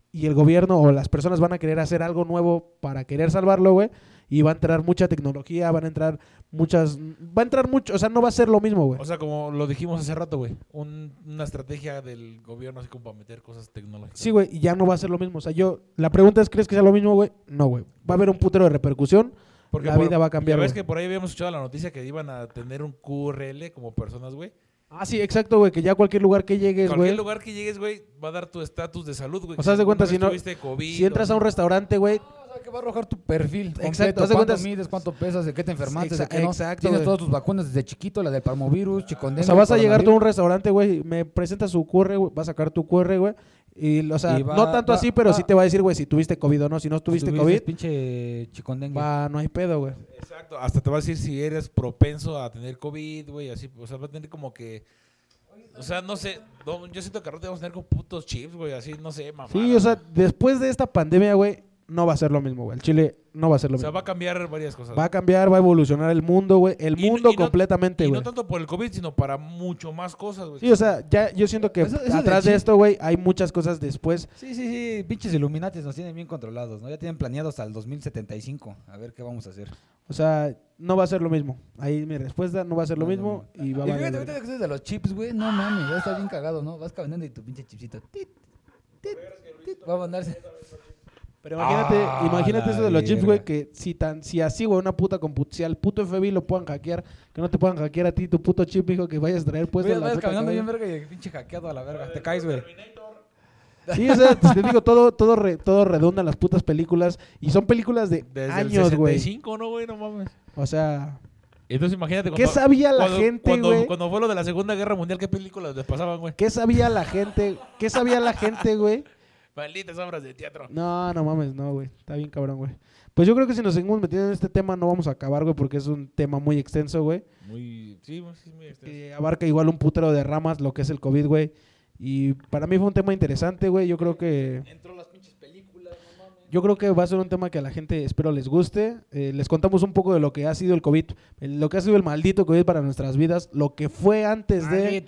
y el gobierno o las personas van a querer hacer algo nuevo para querer salvarlo, güey, y va a entrar mucha tecnología, van a entrar muchas, va a entrar mucho, o sea, no va a ser lo mismo, güey. O sea, como lo dijimos hace rato, güey, un- una estrategia del gobierno así como para meter cosas tecnológicas. Sí, güey, y ya no va a ser lo mismo, o sea, yo, la pregunta es, ¿crees que sea lo mismo, güey? No, güey, va a haber un putero de repercusión, Porque la por- vida va a cambiar, Ya ves güey. que por ahí habíamos escuchado la noticia que iban a tener un Q R L como personas, güey. Ah, sí, exacto, güey, que ya cualquier lugar que llegues, Cualquier güey, lugar que llegues, güey, va a dar tu estatus de salud, güey. O sea, haz de cuenta, alguna si vez no- tuviste COVID si entras o- a un restaurante, güey, O sea, que va a arrojar tu perfil. Exacto, Exacto. haz de ¿Cuánto cuentas- mides? ¿Cuánto pesas? ¿De qué te enfermaste? ¿De Exa- qué no? exacto, Tienes güey. todas tus vacunas desde chiquito, la del palmovirus, chikungunya. o sea, vas a llegar tú a un coronavirus. restaurante, güey, me presenta su Q R, güey, va a sacar tu Q R, güey, y, o sea, Y va- no tanto va- así, pero va- sí te va a decir, güey, si tuviste COVID o no, si no Si tuviste tuviste COVID, pinche chikungunya. va, no hay pedo, güey. Exacto, hasta te va a decir si eres propenso a tener COVID, güey, así, o sea, va a tener como que, o sea, no sé, no, yo siento que al rato vamos a tener como putos chips, güey, así, no sé, mamá. Sí, o sea, después de esta pandemia, güey, no va a ser lo mismo, güey. El Chile no va a ser lo O sea, mismo. va a cambiar varias cosas. Va a cambiar, va a evolucionar el mundo, güey. El Y no- mundo y no- completamente, y güey. no tanto por el COVID, sino para mucho más cosas, güey. Sí, o sea, ya yo siento que Eso- eso de atrás de, chip- esto, güey, hay muchas cosas después. Sí, sí, sí. Pinches Illuminatis nos tienen bien controlados, ¿no? Ya tienen planeado hasta el dos mil setenta y cinco. A ver qué vamos a hacer. O sea, no va a ser lo mismo. Ahí mi respuesta, no va a ser lo No es lo mismo y va a Y valer fíjate, verga. ahorita que dices de los chips, güey. No mames, va a estar bien cagado, ¿no? Vas caminando y tu pinche chipsito. tit, tit, tit, va a mandarse. Pero imagínate, Ah, imagínate la eso de los chips, güey, verga. que si tan, si así, güey, una puta compu- si al puto F B I lo puedan hackear, que no te puedan hackear a ti tu puto chip, hijo, que vayas a traer puesto Güey, en la vas puta caminando bien cabeza. verga y pinche hackeado a la verga. Te caes, güey. Sí, o sea, te digo, todo, todo, re- todo redunda en las putas películas y son películas de Desde años, el güey. sesenta y cinco, ¿no, güey? No mames. O sea, Entonces imagínate ¿qué cuando, sabía la cuando- gente, cuando, güey? cuando fue lo de la Segunda Guerra Mundial, ¿qué películas les pasaban, güey? ¿Qué sabía la gente? ¿Qué sabía la gente, güey? Malditas obras de teatro. No, no mames, no, güey. Está bien cabrón, güey. Pues yo creo que si nos seguimos metiendo en este tema no vamos a acabar, güey, porque es un tema muy extenso, güey. Muy, sí, sí, muy extenso. Que abarca igual un putero de ramas lo que es el COVID, güey. Y para mí fue un tema interesante, güey. Yo creo que... Entró las pinches películas, no mames. Yo creo que va a ser un tema que a la gente espero les guste. Eh, les contamos un poco de lo que ha sido el COVID, el- lo que ha sido el maldito COVID para nuestras vidas, lo que fue antes de,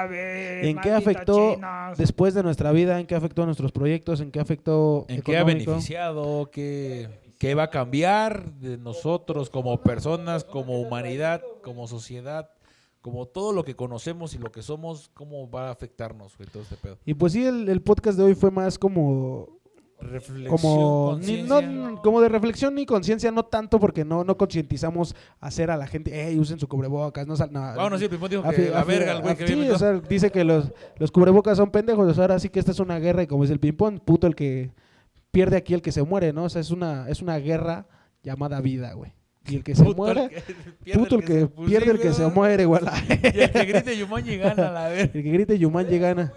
en qué afectó después de nuestra vida, en qué afectó a nuestros proyectos, en qué afectó ¿En qué ha económico. beneficiado? ¿Qué, ¿Qué va a cambiar de nosotros como personas, como humanidad, como sociedad? Como todo lo que conocemos y lo que somos, ¿cómo va a afectarnos, güey, todo este pedo? Y pues sí, el, el podcast de hoy fue más como Reflexión, como ni- conciencia. no, como de reflexión ni conciencia, no tanto porque no no concientizamos a hacer a la gente, hey, usen su cubrebocas, no sal, no, Ah, bueno, sí, el Pimpón dijo a que fi- la a fi- verga, el güey a- que sí, viene. o sea, dice que los, los cubrebocas son pendejos, o sea, ahora sí que esta es una guerra y como dice el ping-pong, puto el que pierde aquí el que se muere, ¿no? O sea, es una es una guerra llamada vida, güey. Y el que se muere, puto el que, pues pierde sí, el que güey. se muere, güey. Y el que grite Yumanji gana, la verga. El que grite Yumanji gana.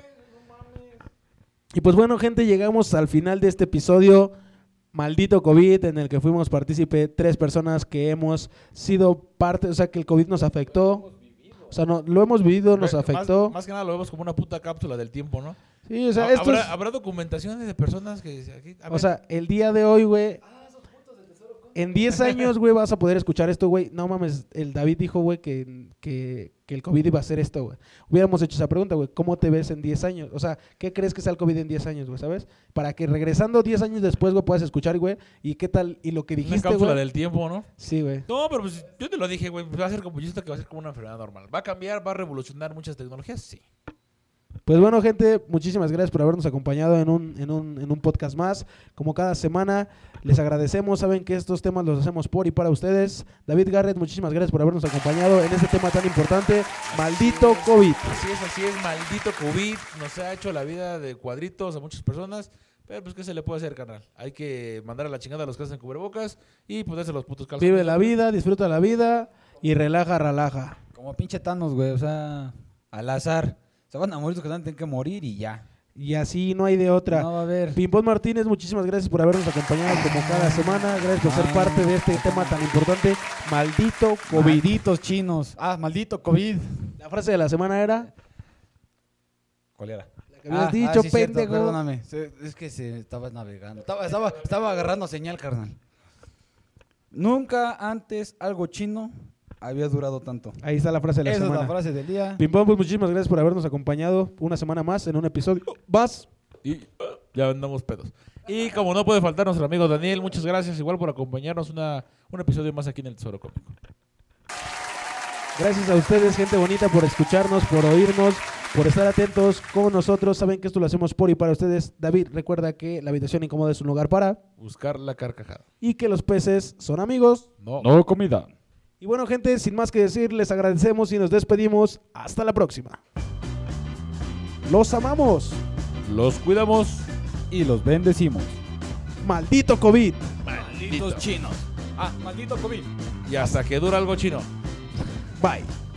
Y pues bueno, gente, llegamos al final de este episodio maldito COVID en el que fuimos partícipe tres personas que hemos sido parte, o sea, que el COVID nos afectó. O sea, no, lo hemos vivido, nos Más- afectó. Más, que nada lo vemos como una puta cápsula del tiempo, ¿no? Sí, o sea, Ha- esto ¿Habrá, es- habrá documentaciones de personas que... Aquí, a o ver, sea, el día de hoy, güey, en diez años, güey, vas a poder escuchar esto, güey. No mames, el David dijo, güey, que, que, que el COVID iba a ser esto, güey. Hubiéramos hecho esa pregunta, güey. ¿Cómo te ves en diez años? O sea, ¿qué crees que sea el COVID en diez años, güey? ¿Sabes? Para que regresando diez años después, güey, puedas escuchar, güey. ¿Y qué tal? Y lo que una dijiste, cápsula güey. del tiempo, ¿no? Sí, güey. No, pero pues yo te lo dije, güey. Va a ser como, yo siento que va a ser como una enfermedad normal. ¿Va a cambiar, va a revolucionar muchas tecnologías? Sí. Pues bueno, gente, muchísimas gracias por habernos acompañado en un, en un, en un podcast más. Como cada semana, les agradecemos. Saben que estos temas los hacemos por y para ustedes. David Garrett, muchísimas gracias por habernos acompañado en este tema tan importante, maldito COVID. Así es, así es, maldito COVID. Nos ha hecho la vida de cuadritos a muchas personas. Pero pues, ¿qué se le puede hacer, carnal? Hay que mandar a la chingada a los que hacen cubrebocas y ponerse los putos calzones. Vive la vida, disfruta la vida y relaja, relaja. Como pinche Thanos, güey. O sea, al azar. Se van a morir los que tienen que morir y ya. Y así no hay de otra. No va a haber. Pimpón Martínez, muchísimas gracias por habernos acompañado como cada semana. Gracias por ser Ah. parte de este tema tan importante, maldito COVID. Malditos chinos. Ah, maldito COVID. La frase de la semana era... ¿Cuál era? La que habías dicho, sí, cierto, pendejo. perdóname. Se- Es que se estaba navegando. Estaba, estaba, estaba agarrando señal, carnal. Nunca antes algo chino había durado tanto. Ahí está la frase de la Esa semana. es la frase del día. Pimpón, pues muchísimas gracias por habernos acompañado una semana más en un episodio más y uh, ya andamos pedos. Y como no puede faltar nuestro amigo Daniel, muchas gracias igual por acompañarnos una, un episodio más aquí en el Tesoro Cómico. Gracias a ustedes, gente bonita, por escucharnos, por oírnos, por estar atentos con nosotros. Saben que esto lo hacemos por y para ustedes. David, recuerda que la habitación incómoda es un lugar para... Buscar la carcajada. Y que los peces son amigos. No. No comida. Y bueno, gente, sin más que decir, les agradecemos y nos despedimos. Hasta la próxima. Los amamos. Los cuidamos. Y los bendecimos. Maldito COVID. Malditos chinos. Ah, maldito COVID. Y hasta que dura algo chino. Bye.